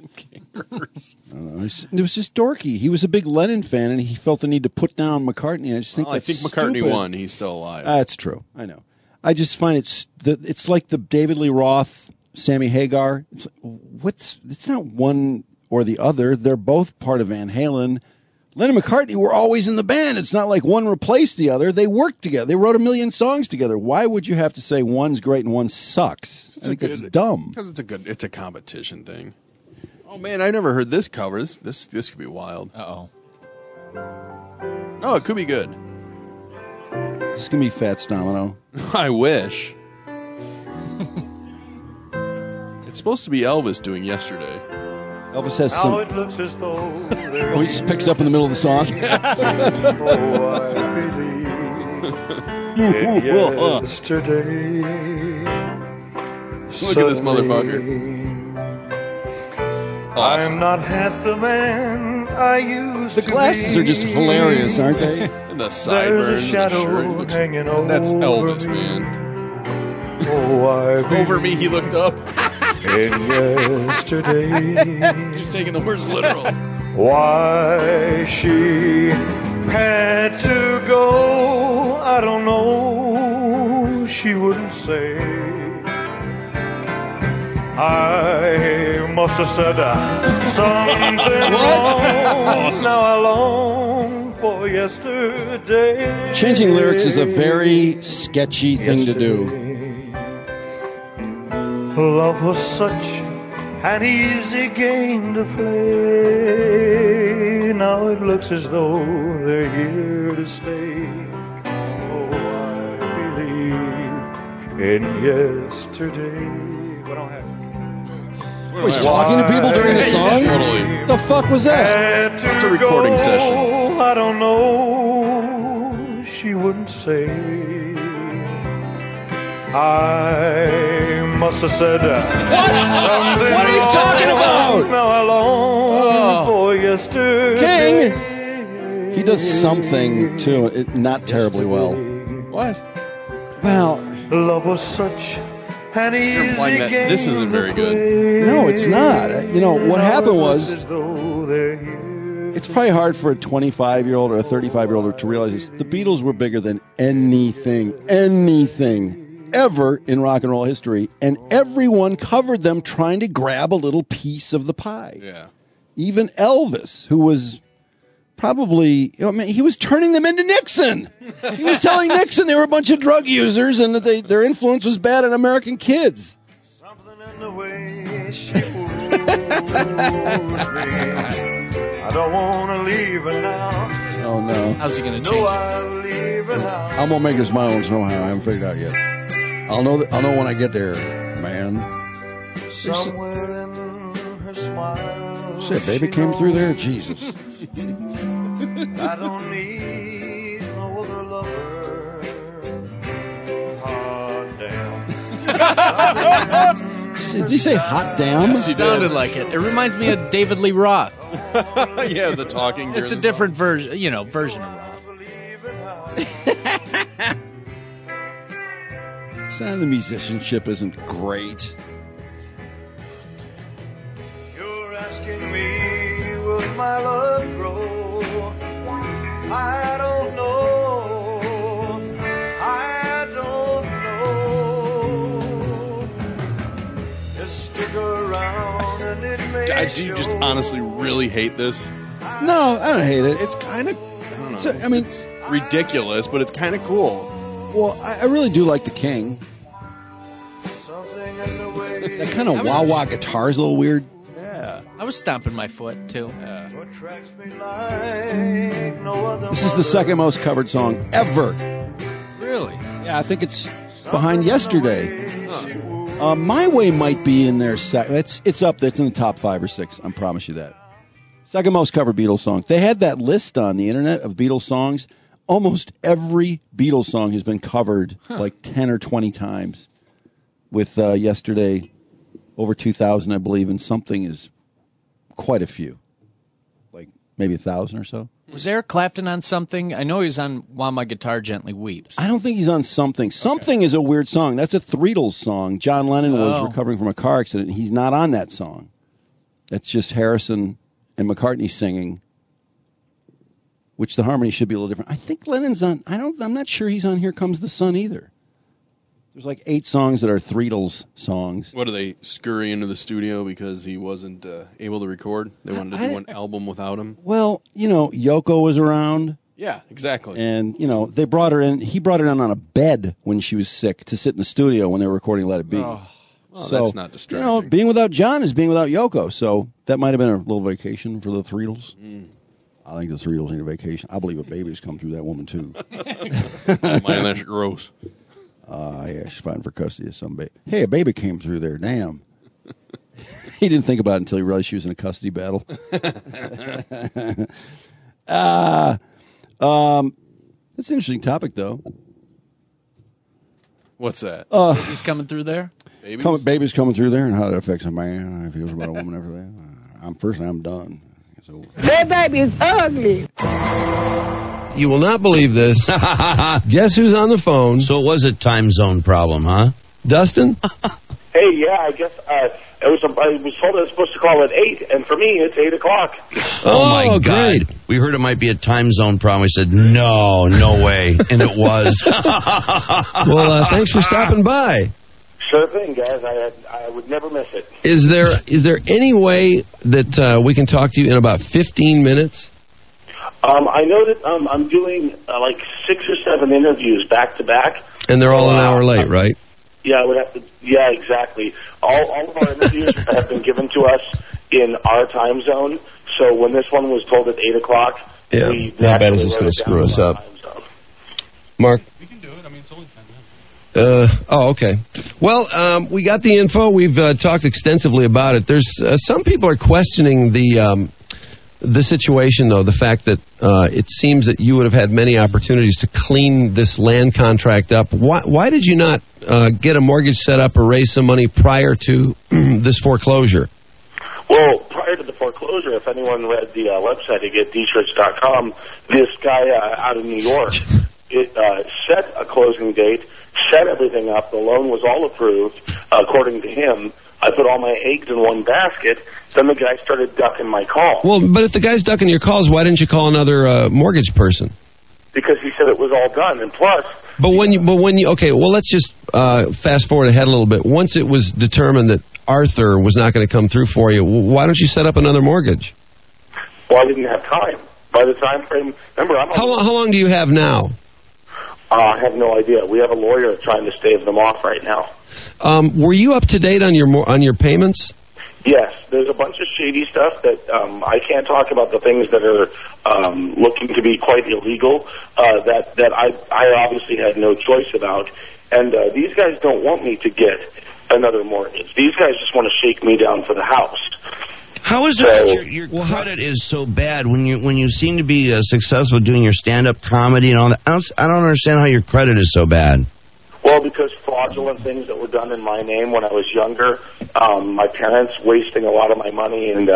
It was just dorky. He was a big Lennon fan, and he felt the need to put down McCartney. I just think I think McCartney won. He's still alive. That's true. I know. I just find it's like the David Lee Roth, Sammy Hagar. It's not one or the other. They're both part of Van Halen. Lennon and McCartney were always in the band. It's not like one replaced the other. They worked together. They wrote 1 million songs together. Why would you have to say one's great and one sucks? I think that's dumb. Because it's a competition thing. Oh man, I never heard this cover. This could be wild. Uh-oh. Oh, it could be good. This is gonna be Fats Domino. I wish. It's supposed to be Elvis doing Yesterday. Elvis has some. Now it looks as though he just picks up in the middle of the song. Yesterday. Look at this motherfucker. Awesome. I'm not half the man I used to be. The glasses are just hilarious, aren't they? And the sideburns and the shirt. Hanging over That's Elvis, man. Oh, Over me, he looked up. And yesterday. He's taking the words literal. Why she had to go, I don't know. She wouldn't say. I must have said something wrong. Awesome. Now I long for yesterday. Changing lyrics is a very sketchy thing to do. Love was such an easy game to play. Now it looks as though they're here to stay. Oh, I believe in yesterday. What don't have? He's talking to people during the song? Totally. The fuck was that? It's a recording session. I don't know. She wouldn't say. I must have said something. What are you talking about? Now I long for yesterday. King! He does something, too, not terribly well. What? Well, love was such an easy implying that game. This isn't very good. No, it's not. You know, what happened was, it's probably hard for a 25-year-old or a 35-year-old to realize this. The Beatles were bigger than anything ever in rock and roll history, and everyone covered them trying to grab a little piece of the pie. Yeah. Even Elvis, who was probably, he was turning them into Nixon. He was telling Nixon they were a bunch of drug users and that their influence was bad on American kids. Something in the way she moves me. I don't want to leave her now. Oh, no. How's he going to No, change it? I'll leave her now. I'm going to make her smile once in a while. I haven't figured it out yet. I'll know when I get there, man. Somewhere in her smile. Shit, baby came through there? Jesus. I don't need no other lover. Hot damn. Did he say hot damn? It sounded like it. It reminds me of David Lee Roth. Yeah, the talking. It's a different version, version of Roth. The musicianship isn't great. You're asking me, will my love grow? I don't know. I don't know. Just stick around and it may Do you just honestly really hate this? No, I don't hate it. It's kind of, I don't know. I mean, it's ridiculous, but it's kind of cool. Well, I really do like the King. That kind of wah-wah guitar is a little weird. Yeah. I was stomping my foot, too. This is the second most covered song ever. Really? Yeah, I think it's behind Yesterday. My Way might be in there. It's up there. It's in the top 5 or 6. I promise you that. Second most covered Beatles song. They had that list on the internet of Beatles songs. Almost every Beatles song has been covered like 10 or 20 times. With Yesterday, over 2,000, I believe, and Something is quite a few. Like maybe 1,000 or so. Was Eric Clapton on Something? I know he's on While My Guitar Gently Weeps. I don't think he's on Something. Something is a weird song. That's a Threedles song. John Lennon was recovering from a car accident. He's not on that song. That's just Harrison and McCartney singing, which the harmony should be a little different. I think Lennon's on. I'm not sure he's on Here Comes the Sun either. There's like 8 songs that are Threedles songs. What, do they scurry into the studio because he wasn't able to record? They wanted to do one album without him? Well, Yoko was around. Yeah, exactly. And, they brought her in. He brought her in on a bed when she was sick to sit in the studio when they were recording Let It Be. Oh, that's not distracting. Being without John is being without Yoko. So that might have been a little vacation for the Threedles. I think the Threedles need a vacation. I believe a baby's come through that woman, too. Man, that's gross. Yeah, she's fighting for custody of some baby. Hey, a baby came through there. Damn. He didn't think about it until he realized she was in a custody battle. That's an interesting topic, though. What's that? Babies coming through there? Babies coming through there, and how that affects a man, how he feels about a woman after that. I'm done. So. That baby is ugly. You will not believe this. Guess who's on the phone? So it was a time zone problem, huh? Dustin? Hey, yeah, I guess I was told I was supposed to call at 8, and for me, it's 8 o'clock. Oh, my God. Great. We heard it might be a time zone problem. We said, no way. And it was. Well, thanks for stopping by. Sure thing, guys. I would never miss it. Is there any way that we can talk to you in about 15 minutes? I know that I'm doing like 6 or 7 interviews back to back. And they're all an hour late, right? Yeah, I would have to. Yeah, exactly. All of our interviews have been given to us in our time zone. So when this one was told at 8 o'clock, we I bet it's just going to screw us up. Mark? We can do it. I mean, it's only 10 minutes. Okay. Well, we got the info. We've talked extensively about it. There's some people are questioning the situation, though, the fact that it seems that you would have had many opportunities to clean this land contract up. Why did you not get a mortgage set up or raise some money prior to this foreclosure? Well, prior to the foreclosure, if anyone read the website at getdchurch.com, this guy out of New York set a closing date, set everything up. The loan was all approved, according to him. I put all my eggs in one basket. Then the guy started ducking my call. Well, but if the guy's ducking your calls, why didn't you call another mortgage person? Because he said it was all done, and plus. But when you okay, well, let's just fast forward ahead a little bit. Once it was determined that Arthur was not going to come through for you, why don't you set up another mortgage? Well, I didn't have time. By the time frame, remember, How long do you have now? I have no idea. We have a lawyer trying to stave them off right now. Were you up to date on your payments? Yes, there's a bunch of shady stuff that I can't talk about. The things that are looking to be quite illegal that I obviously had no choice about. And these guys don't want me to get another mortgage. These guys just want to shake me down for the house. How is it that your credit is so bad when you seem to be successful doing your stand-up comedy and all that? I don't understand how your credit is so bad. Well, because fraudulent things that were done in my name when I was younger, my parents wasting a lot of my money and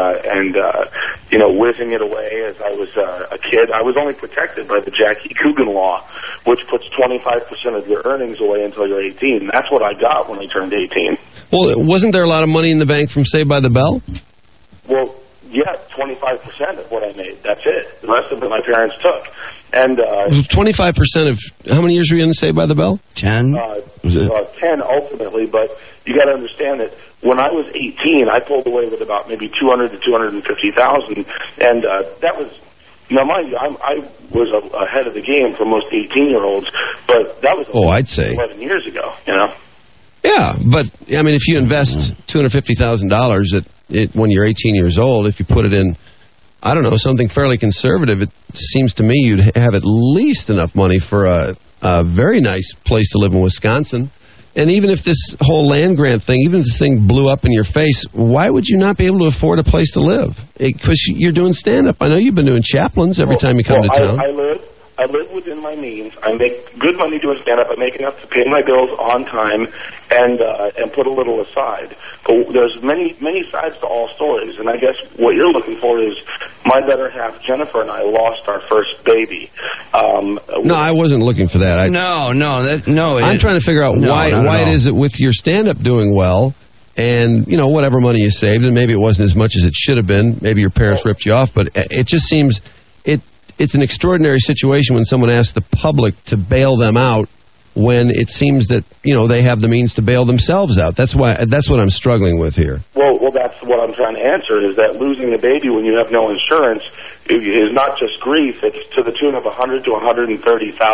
whizzing it away as I was a kid. I was only protected by the Jackie Coogan law, which puts 25% of your earnings away until you're 18. That's what I got when I turned 18. Well, wasn't there a lot of money in the bank from Saved by the Bell? Well, yeah, 25% of what I made. That's it. The rest of it my parents took. And 25% of how many years were you in Saved by the Bell? 10. 10 ultimately, but you got to understand that when I was 18, I pulled away with about maybe $200,000 to $250,000, and that was. Now, mind you, I was ahead of the game for most 18-year-olds, but that was I'd say 11 years ago. You know. Yeah, but I mean, if you invest $250,000 at when you're 18 years old, if you put it in, I don't know, something fairly conservative, it seems to me you'd have at least enough money for a very nice place to live in Wisconsin. And even if this whole land grant thing, even if this thing blew up in your face, why would you not be able to afford a place to live? Because you're doing stand-up. I know you've been doing chaplains every time you come to town. I live within my means. I make good money doing stand-up. I make enough to pay my bills on time and put a little aside. But there's many sides to all stories, and I guess what you're looking for is my better half, Jennifer, and I lost our first baby. No, I wasn't looking for that. I'm trying to figure out why it is that with your stand-up doing well, and, you know, whatever money you saved, and maybe it wasn't as much as it should have been, maybe your parents ripped you off, but it just seems... It's an extraordinary situation when someone asks the public to bail them out when it seems that, you know, they have the means to bail themselves out. That's what I'm struggling with here. Well, that's what I'm trying to answer, is that losing a baby when you have no insurance is not just grief. It's to the tune of $100,000 to $130,000.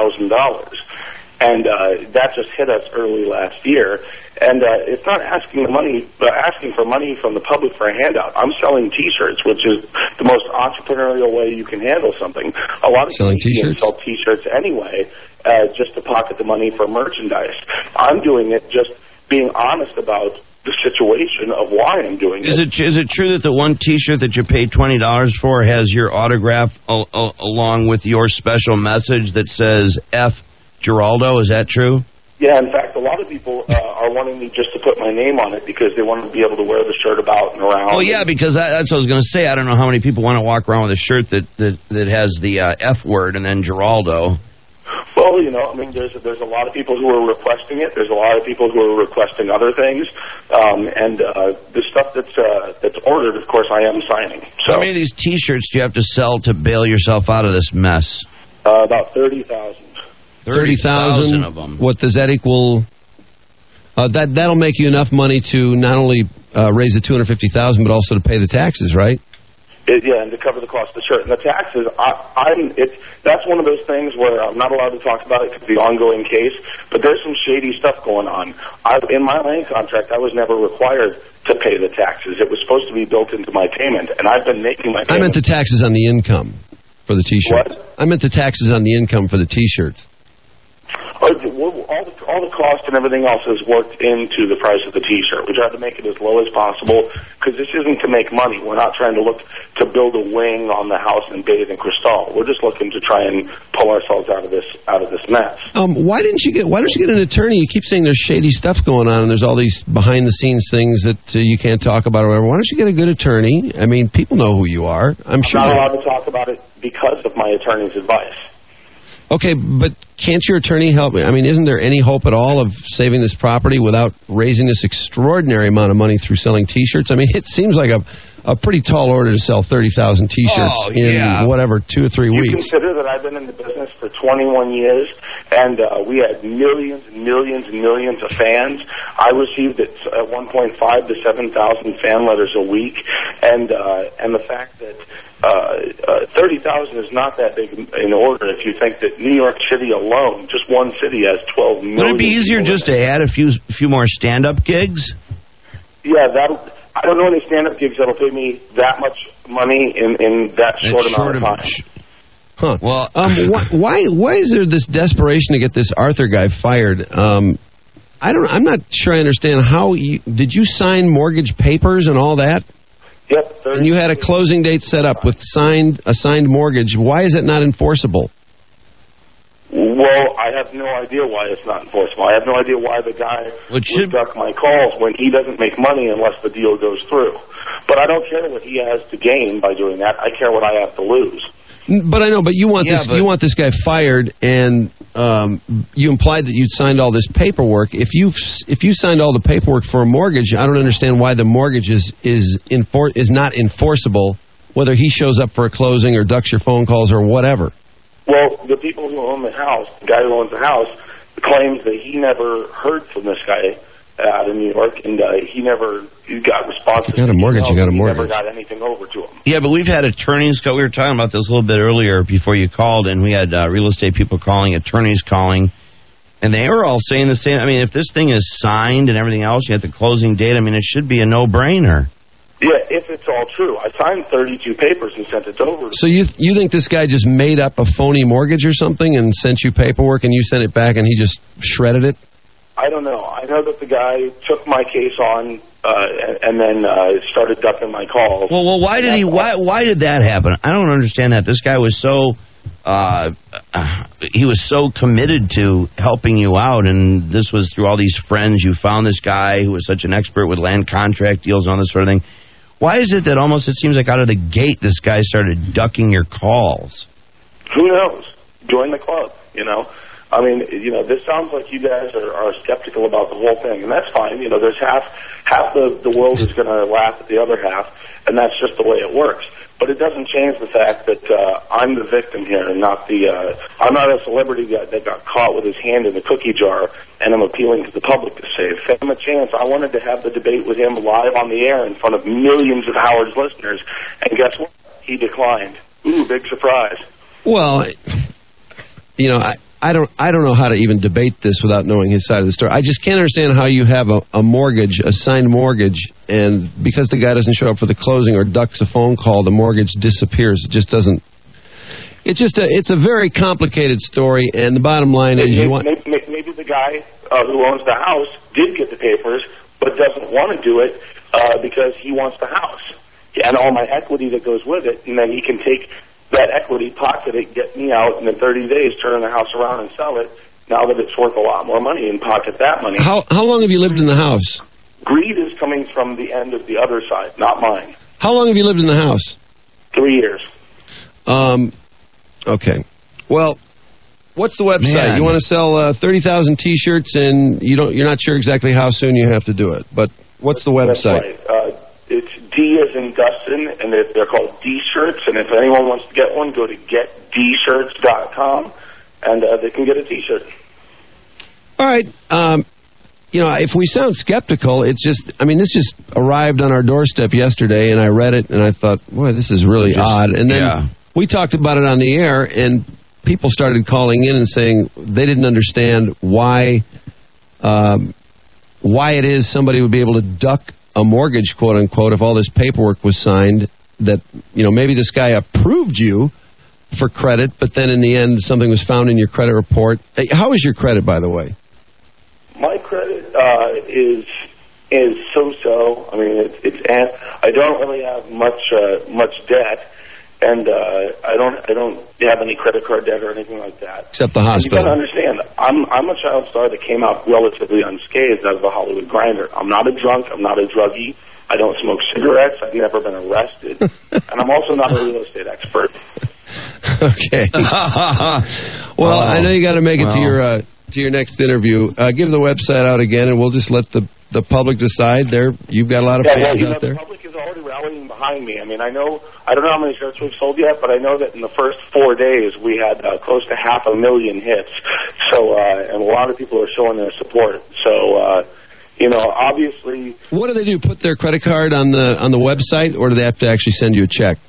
And that just hit us early last year. And it's not asking for money from the public for a handout. I'm selling T-shirts, which is the most entrepreneurial way you can handle something. A lot of comedians sell T-shirts anyway, just to pocket the money for merchandise. I'm doing it just being honest about the situation of why I'm doing it. Is it true that the one T-shirt that you paid $20 for has your autograph along with your special message that says F. Geraldo? Is that true? Yeah, in fact, a lot of people are wanting me just to put my name on it because they want to be able to wear the shirt about and around. Oh, yeah, because that's what I was going to say. I don't know how many people want to walk around with a shirt that has the F word and then Geraldo. Well, you know, I mean, there's a lot of people who are requesting it. There's a lot of people who are requesting other things. And the stuff that's ordered, of course, I am signing. So, how many of these T-shirts do you have to sell to bail yourself out of this mess? About 30,000. 30,000 of them. What does that equal? That'll make you enough money to not only raise the $250,000, but also to pay the taxes, right? Yeah, and to cover the cost of the shirt. And the taxes, that's one of those things where I'm not allowed to talk about it because of the ongoing case, but there's some shady stuff going on. In my land contract, I was never required to pay the taxes. It was supposed to be built into my payment, and I've been making my payment. I meant the taxes on the income for the T-shirts. What? I meant the taxes on the income for the T-shirts. All the cost and everything else is worked into the price of the T-shirt. We try to make it as low as possible because this isn't to make money. We're not trying to look to build a wing on the house and bathe in Cristal. We're just looking to try and pull ourselves out of this mess. Why don't you get an attorney? You keep saying there's shady stuff going on and there's all these behind the scenes things that you can't talk about or whatever. Why don't you get a good attorney? I mean, people know who you are. I'm sure. I'm not allowed to talk about it because of my attorney's advice. Okay, but can't your attorney help me? I mean, isn't there any hope at all of saving this property without raising this extraordinary amount of money through selling T-shirts? I mean, it seems like a pretty tall order to sell 30,000 T-shirts in, 2 or 3 weeks. You consider that I've been in the business for 21 years, and we had millions and millions and millions of fans. I received at 1.5 to 7,000 fan letters a week, and the fact that 30,000 is not that big in order if you think that New York City alone, just one city, has 12 million. Would it be easier just to add a few more stand-up gigs? Yeah, I don't know any stand-up gigs that'll pay me that much money in that short amount of time. Huh. Well, why is there this desperation to get this Arthur guy fired? I'm not sure I understand how did you sign mortgage papers and all that? Yep. And you had a closing date set up with a signed mortgage. Why is it not enforceable? Well, I have no idea why it's not enforceable. I have no idea why the guy would duck my calls when he doesn't make money unless the deal goes through. But I don't care what he has to gain by doing that. I care what I have to lose. But I know, but you want you want this guy fired, and you implied that you'd signed all this paperwork. If you signed all the paperwork for a mortgage, I don't understand why the mortgage is not enforceable, whether he shows up for a closing or ducks your phone calls or whatever. Well, the people who own the house, the guy who owns the house, claims that he never heard from this guy out in New York, and he got responses. You got a mortgage, you got a mortgage. He never got anything over to him. Yeah, but we've had attorneys we were talking about this a little bit earlier before you called, and we had real estate people calling, attorneys calling, and they were all saying the same. I mean, if this thing is signed and everything else, you have the closing date, I mean, it should be a no-brainer. Yeah, if it's all true. I signed 32 papers and sent it over. So you think this guy just made up a phony mortgage or something and sent you paperwork and you sent it back and he just shredded it? I don't know. I know that the guy took my case on and then started ducking my calls. Well, why did that happen? I don't understand that. This guy was so he was so committed to helping you out, and this was through all these friends. You found this guy who was such an expert with land contract deals and all this sort of thing. Why is it that almost it seems like out of the gate this guy started ducking your calls? Who knows? Join the club, you know. I mean, you know, this sounds like you guys are skeptical about the whole thing, and that's fine. You know, there's half the world is going to laugh at the other half, and that's just the way it works. But it doesn't change the fact that I'm the victim here, and not I'm not a celebrity that got caught with his hand in the cookie jar, and I'm appealing to the public to save him a chance. I wanted to have the debate with him live on the air in front of millions of Howard's listeners, and guess what? He declined. Ooh, big surprise. Well, you know, I don't know how to even debate this without knowing his side of the story. I just can't understand how you have a mortgage, a signed mortgage, and because the guy doesn't show up for the closing or ducks a phone call, the mortgage disappears. It just doesn't. It's a very complicated story, and the bottom line is maybe the guy who owns the house did get the papers, but doesn't want to do it because he wants the house and all my equity that goes with it, and then he can take that equity, pocket it, get me out, and in 30 days turn the house around and sell it now that it's worth a lot more money and pocket that money. How long have you lived in the house? Greed is coming from the end of the other side, not mine. How long have you lived in the house? 3 years. Okay. Well, what's the website? Man. You want to sell 30,000 T-shirts, and you're not sure exactly how soon you have to do it. But what's the website? That's right. It's D as in Dustin, and they're called D-shirts. And if anyone wants to get one, go to getdshirts.com, and they can get a T-shirt. All right. You know, if we sound skeptical, it's just, I mean, this just arrived on our doorstep yesterday, and I read it, and I thought, boy, this is really odd. And then we talked about it on the air, and people started calling in and saying they didn't understand why it is somebody would be able to duck a mortgage, quote unquote, if all this paperwork was signed, that, you know, maybe this guy approved you for credit, but then in the end something was found in your credit report. How is your credit, by the way? My credit is so-so. I mean, I don't really have much debt, and I don't have any credit card debt or anything like that. Except the hospital. You got to understand, I'm a child star that came out relatively unscathed out of the Hollywood grinder. I'm not a drunk. I'm not a druggie. I don't smoke cigarettes. I've never been arrested, and I'm also not a real estate expert. Okay. Well, I know you got to make it to your next interview. Give the website out again, and we'll just let the public decide. You've got a lot of fans out there. The public is already rallying behind me. I mean, I don't know how many shirts we've sold yet, but I know that in the first 4 days we had close to 500,000 hits. So, and a lot of people are showing their support. So, you know, obviously. What do they do? Put their credit card on the website, or do they have to actually send you a check?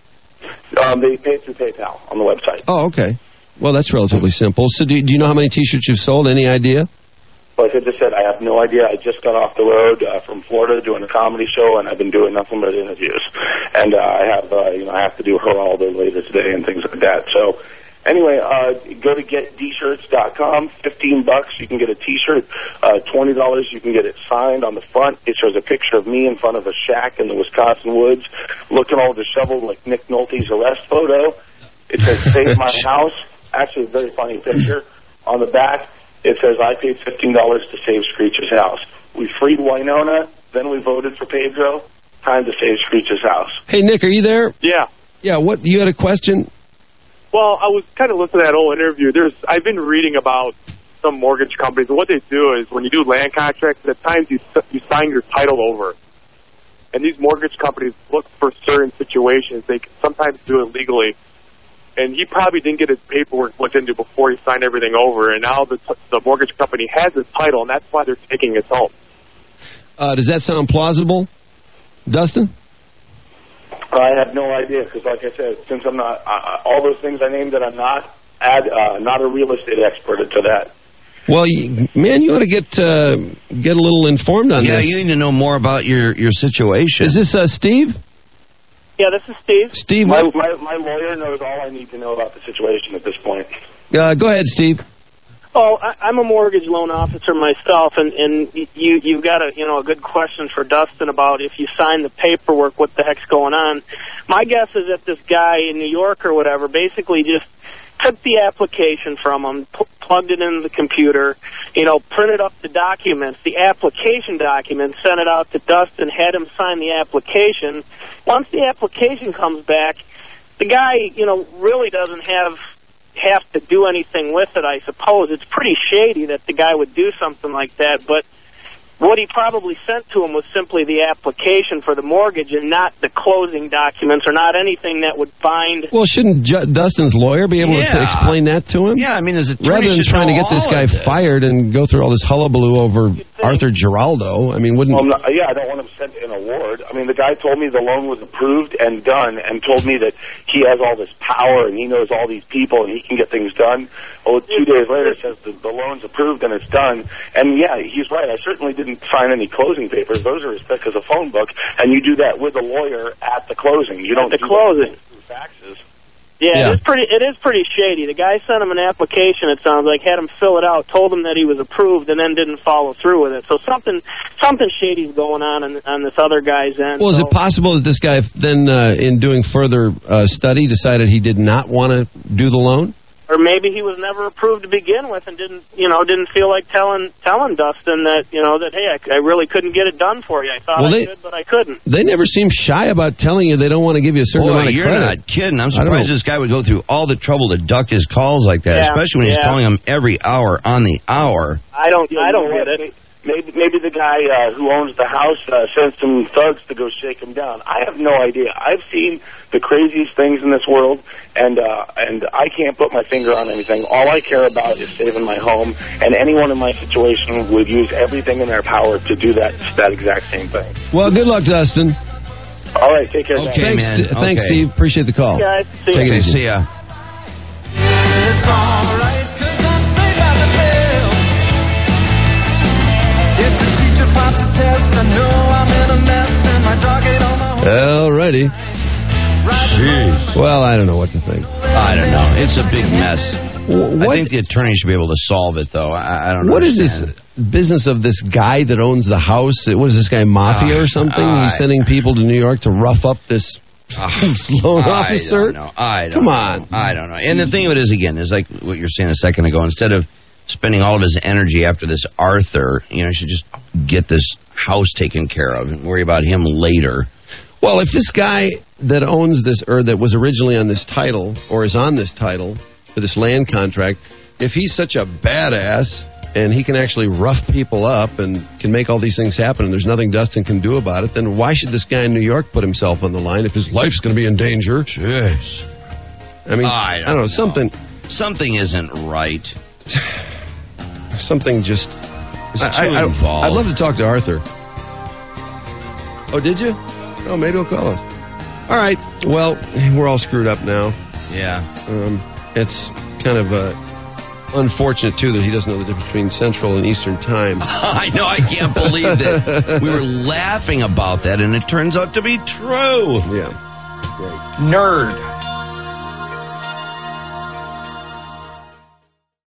They pay through PayPal on the website. Oh, okay. Well, that's relatively simple. So do you know how many T-shirts you've sold? Any idea? Like I just said, I have no idea. I just got off the road from Florida doing a comedy show, and I've been doing nothing but interviews. And I have to do Geraldo later today and things like that. So anyway, go to getdshirts.com. $15, you can get a T-shirt. $20, you can get it signed on the front. It shows a picture of me in front of a shack in the Wisconsin woods, looking all disheveled like Nick Nolte's arrest photo. It says "Save My House." Actually, a very funny picture. On the back, it says, "I paid $15 to save Screech's house. We freed Winona, then we voted for Pedro. Time to save Screech's house." Hey, Nick, are you there? Yeah. Yeah, what, you had a question? Well, I was kind of listening to that whole interview. I've been reading about some mortgage companies, and what they do is when you do land contracts, at times you sign your title over. And these mortgage companies look for certain situations. They can sometimes do it legally. And he probably didn't get his paperwork looked into before he signed everything over. And now the mortgage company has his title, and that's why they're taking his home. Does that sound plausible, Dustin? I have no idea, because like I said, since I'm not, all those things I named that I'm not, add not a real estate expert to that. Well, man, you ought to get a little informed on this. Yeah, you need to know more about your situation. Is this Steve? Yeah, this is Steve. Steve, my lawyer knows all I need to know about the situation at this point. Go ahead, Steve. Oh, I'm a mortgage loan officer myself, and you've got a good question for Dustin about if you sign the paperwork, what the heck's going on. My guess is that this guy in New York or whatever basically just took the application from him, plugged it into the computer, printed up the documents, the application documents, sent it out to Dustin, had him sign the application. Once the application comes back, the guy, really doesn't have to do anything with it, I suppose. It's pretty shady that the guy would do something like that, but what he probably sent to him was simply the application for the mortgage and not the closing documents or not anything that would bind... Well, shouldn't Dustin's lawyer be able to explain that to him? Yeah, I mean, rather than trying to get this guy fired and go through all this hullabaloo over Arthur Giraldo, I mean, wouldn't... I don't want him sent an award. I mean, the guy told me the loan was approved and done and told me that he has all this power and he knows all these people and he can get things done. Well, 2 days later, it says the loan's approved and it's done. And, yeah, he's right. I certainly didn't sign any closing papers. Those are as thick as a phone book, and you do that with a lawyer at the closing. You don't at the closing through faxes. Yeah, it is pretty shady. The guy sent him an application, it sounds like, had him fill it out, told him that he was approved, and then didn't follow through with it. So something shady's going on this other guy's end. Well, is it possible that this guy then, in doing further study, decided he did not want to do the loan? Or maybe he was never approved to begin with and didn't feel like telling Dustin that, that, hey, I really couldn't get it done for you. I thought I could, but I couldn't. They never seem shy about telling you they don't want to give you a certain amount of credit. You're not kidding. I'm surprised this guy would go through all the trouble to duck his calls like that, especially when he's calling them every hour on the hour. I don't get it. Maybe the guy who owns the house sent some thugs to go shake him down. I have no idea. I've seen the craziest things in this world, and I can't put my finger on anything. All I care about is saving my home, and anyone in my situation would use everything in their power to do that exact same thing. Well, good luck, Dustin. All right, take care. Okay, man. Thanks, Steve. Appreciate the call. Guys, take it easy. See ya. It's all right, 'cause I'm straight out of hell. If the teacher pops a test, I know I'm in a mess, and my dog ate all my home. All righty. Jeez. Well, I don't know what to think. I don't know. It's a big mess. I think the attorney should be able to solve it, though. I don't know. What is this business of this guy that owns the house? What is this guy, mafia or something? He's sending people to New York to rough up this loan officer? I don't know. Come on. I don't know. And the thing of it is, again, is like what you were saying a second ago. Instead of spending all of his energy after this Arthur, he should just get this house taken care of and worry about him later. Well, if this guy that owns this, or that was originally on this title, or is on this title for this land contract, if he's such a badass and he can actually rough people up and can make all these things happen and there's nothing Dustin can do about it, then why should this guy in New York put himself on the line if his life's going to be in danger? Jeez. I mean, I don't know. Something isn't right. Something just is too involved. I'd love to talk to Arthur. Oh, did you? Oh, maybe he'll call us. All right. Well, we're all screwed up now. Yeah. It's kind of unfortunate, too, that he doesn't know the difference between Central and Eastern Time. I know. I can't believe that. We were laughing about that, and it turns out to be true. Yeah. Great. Nerd.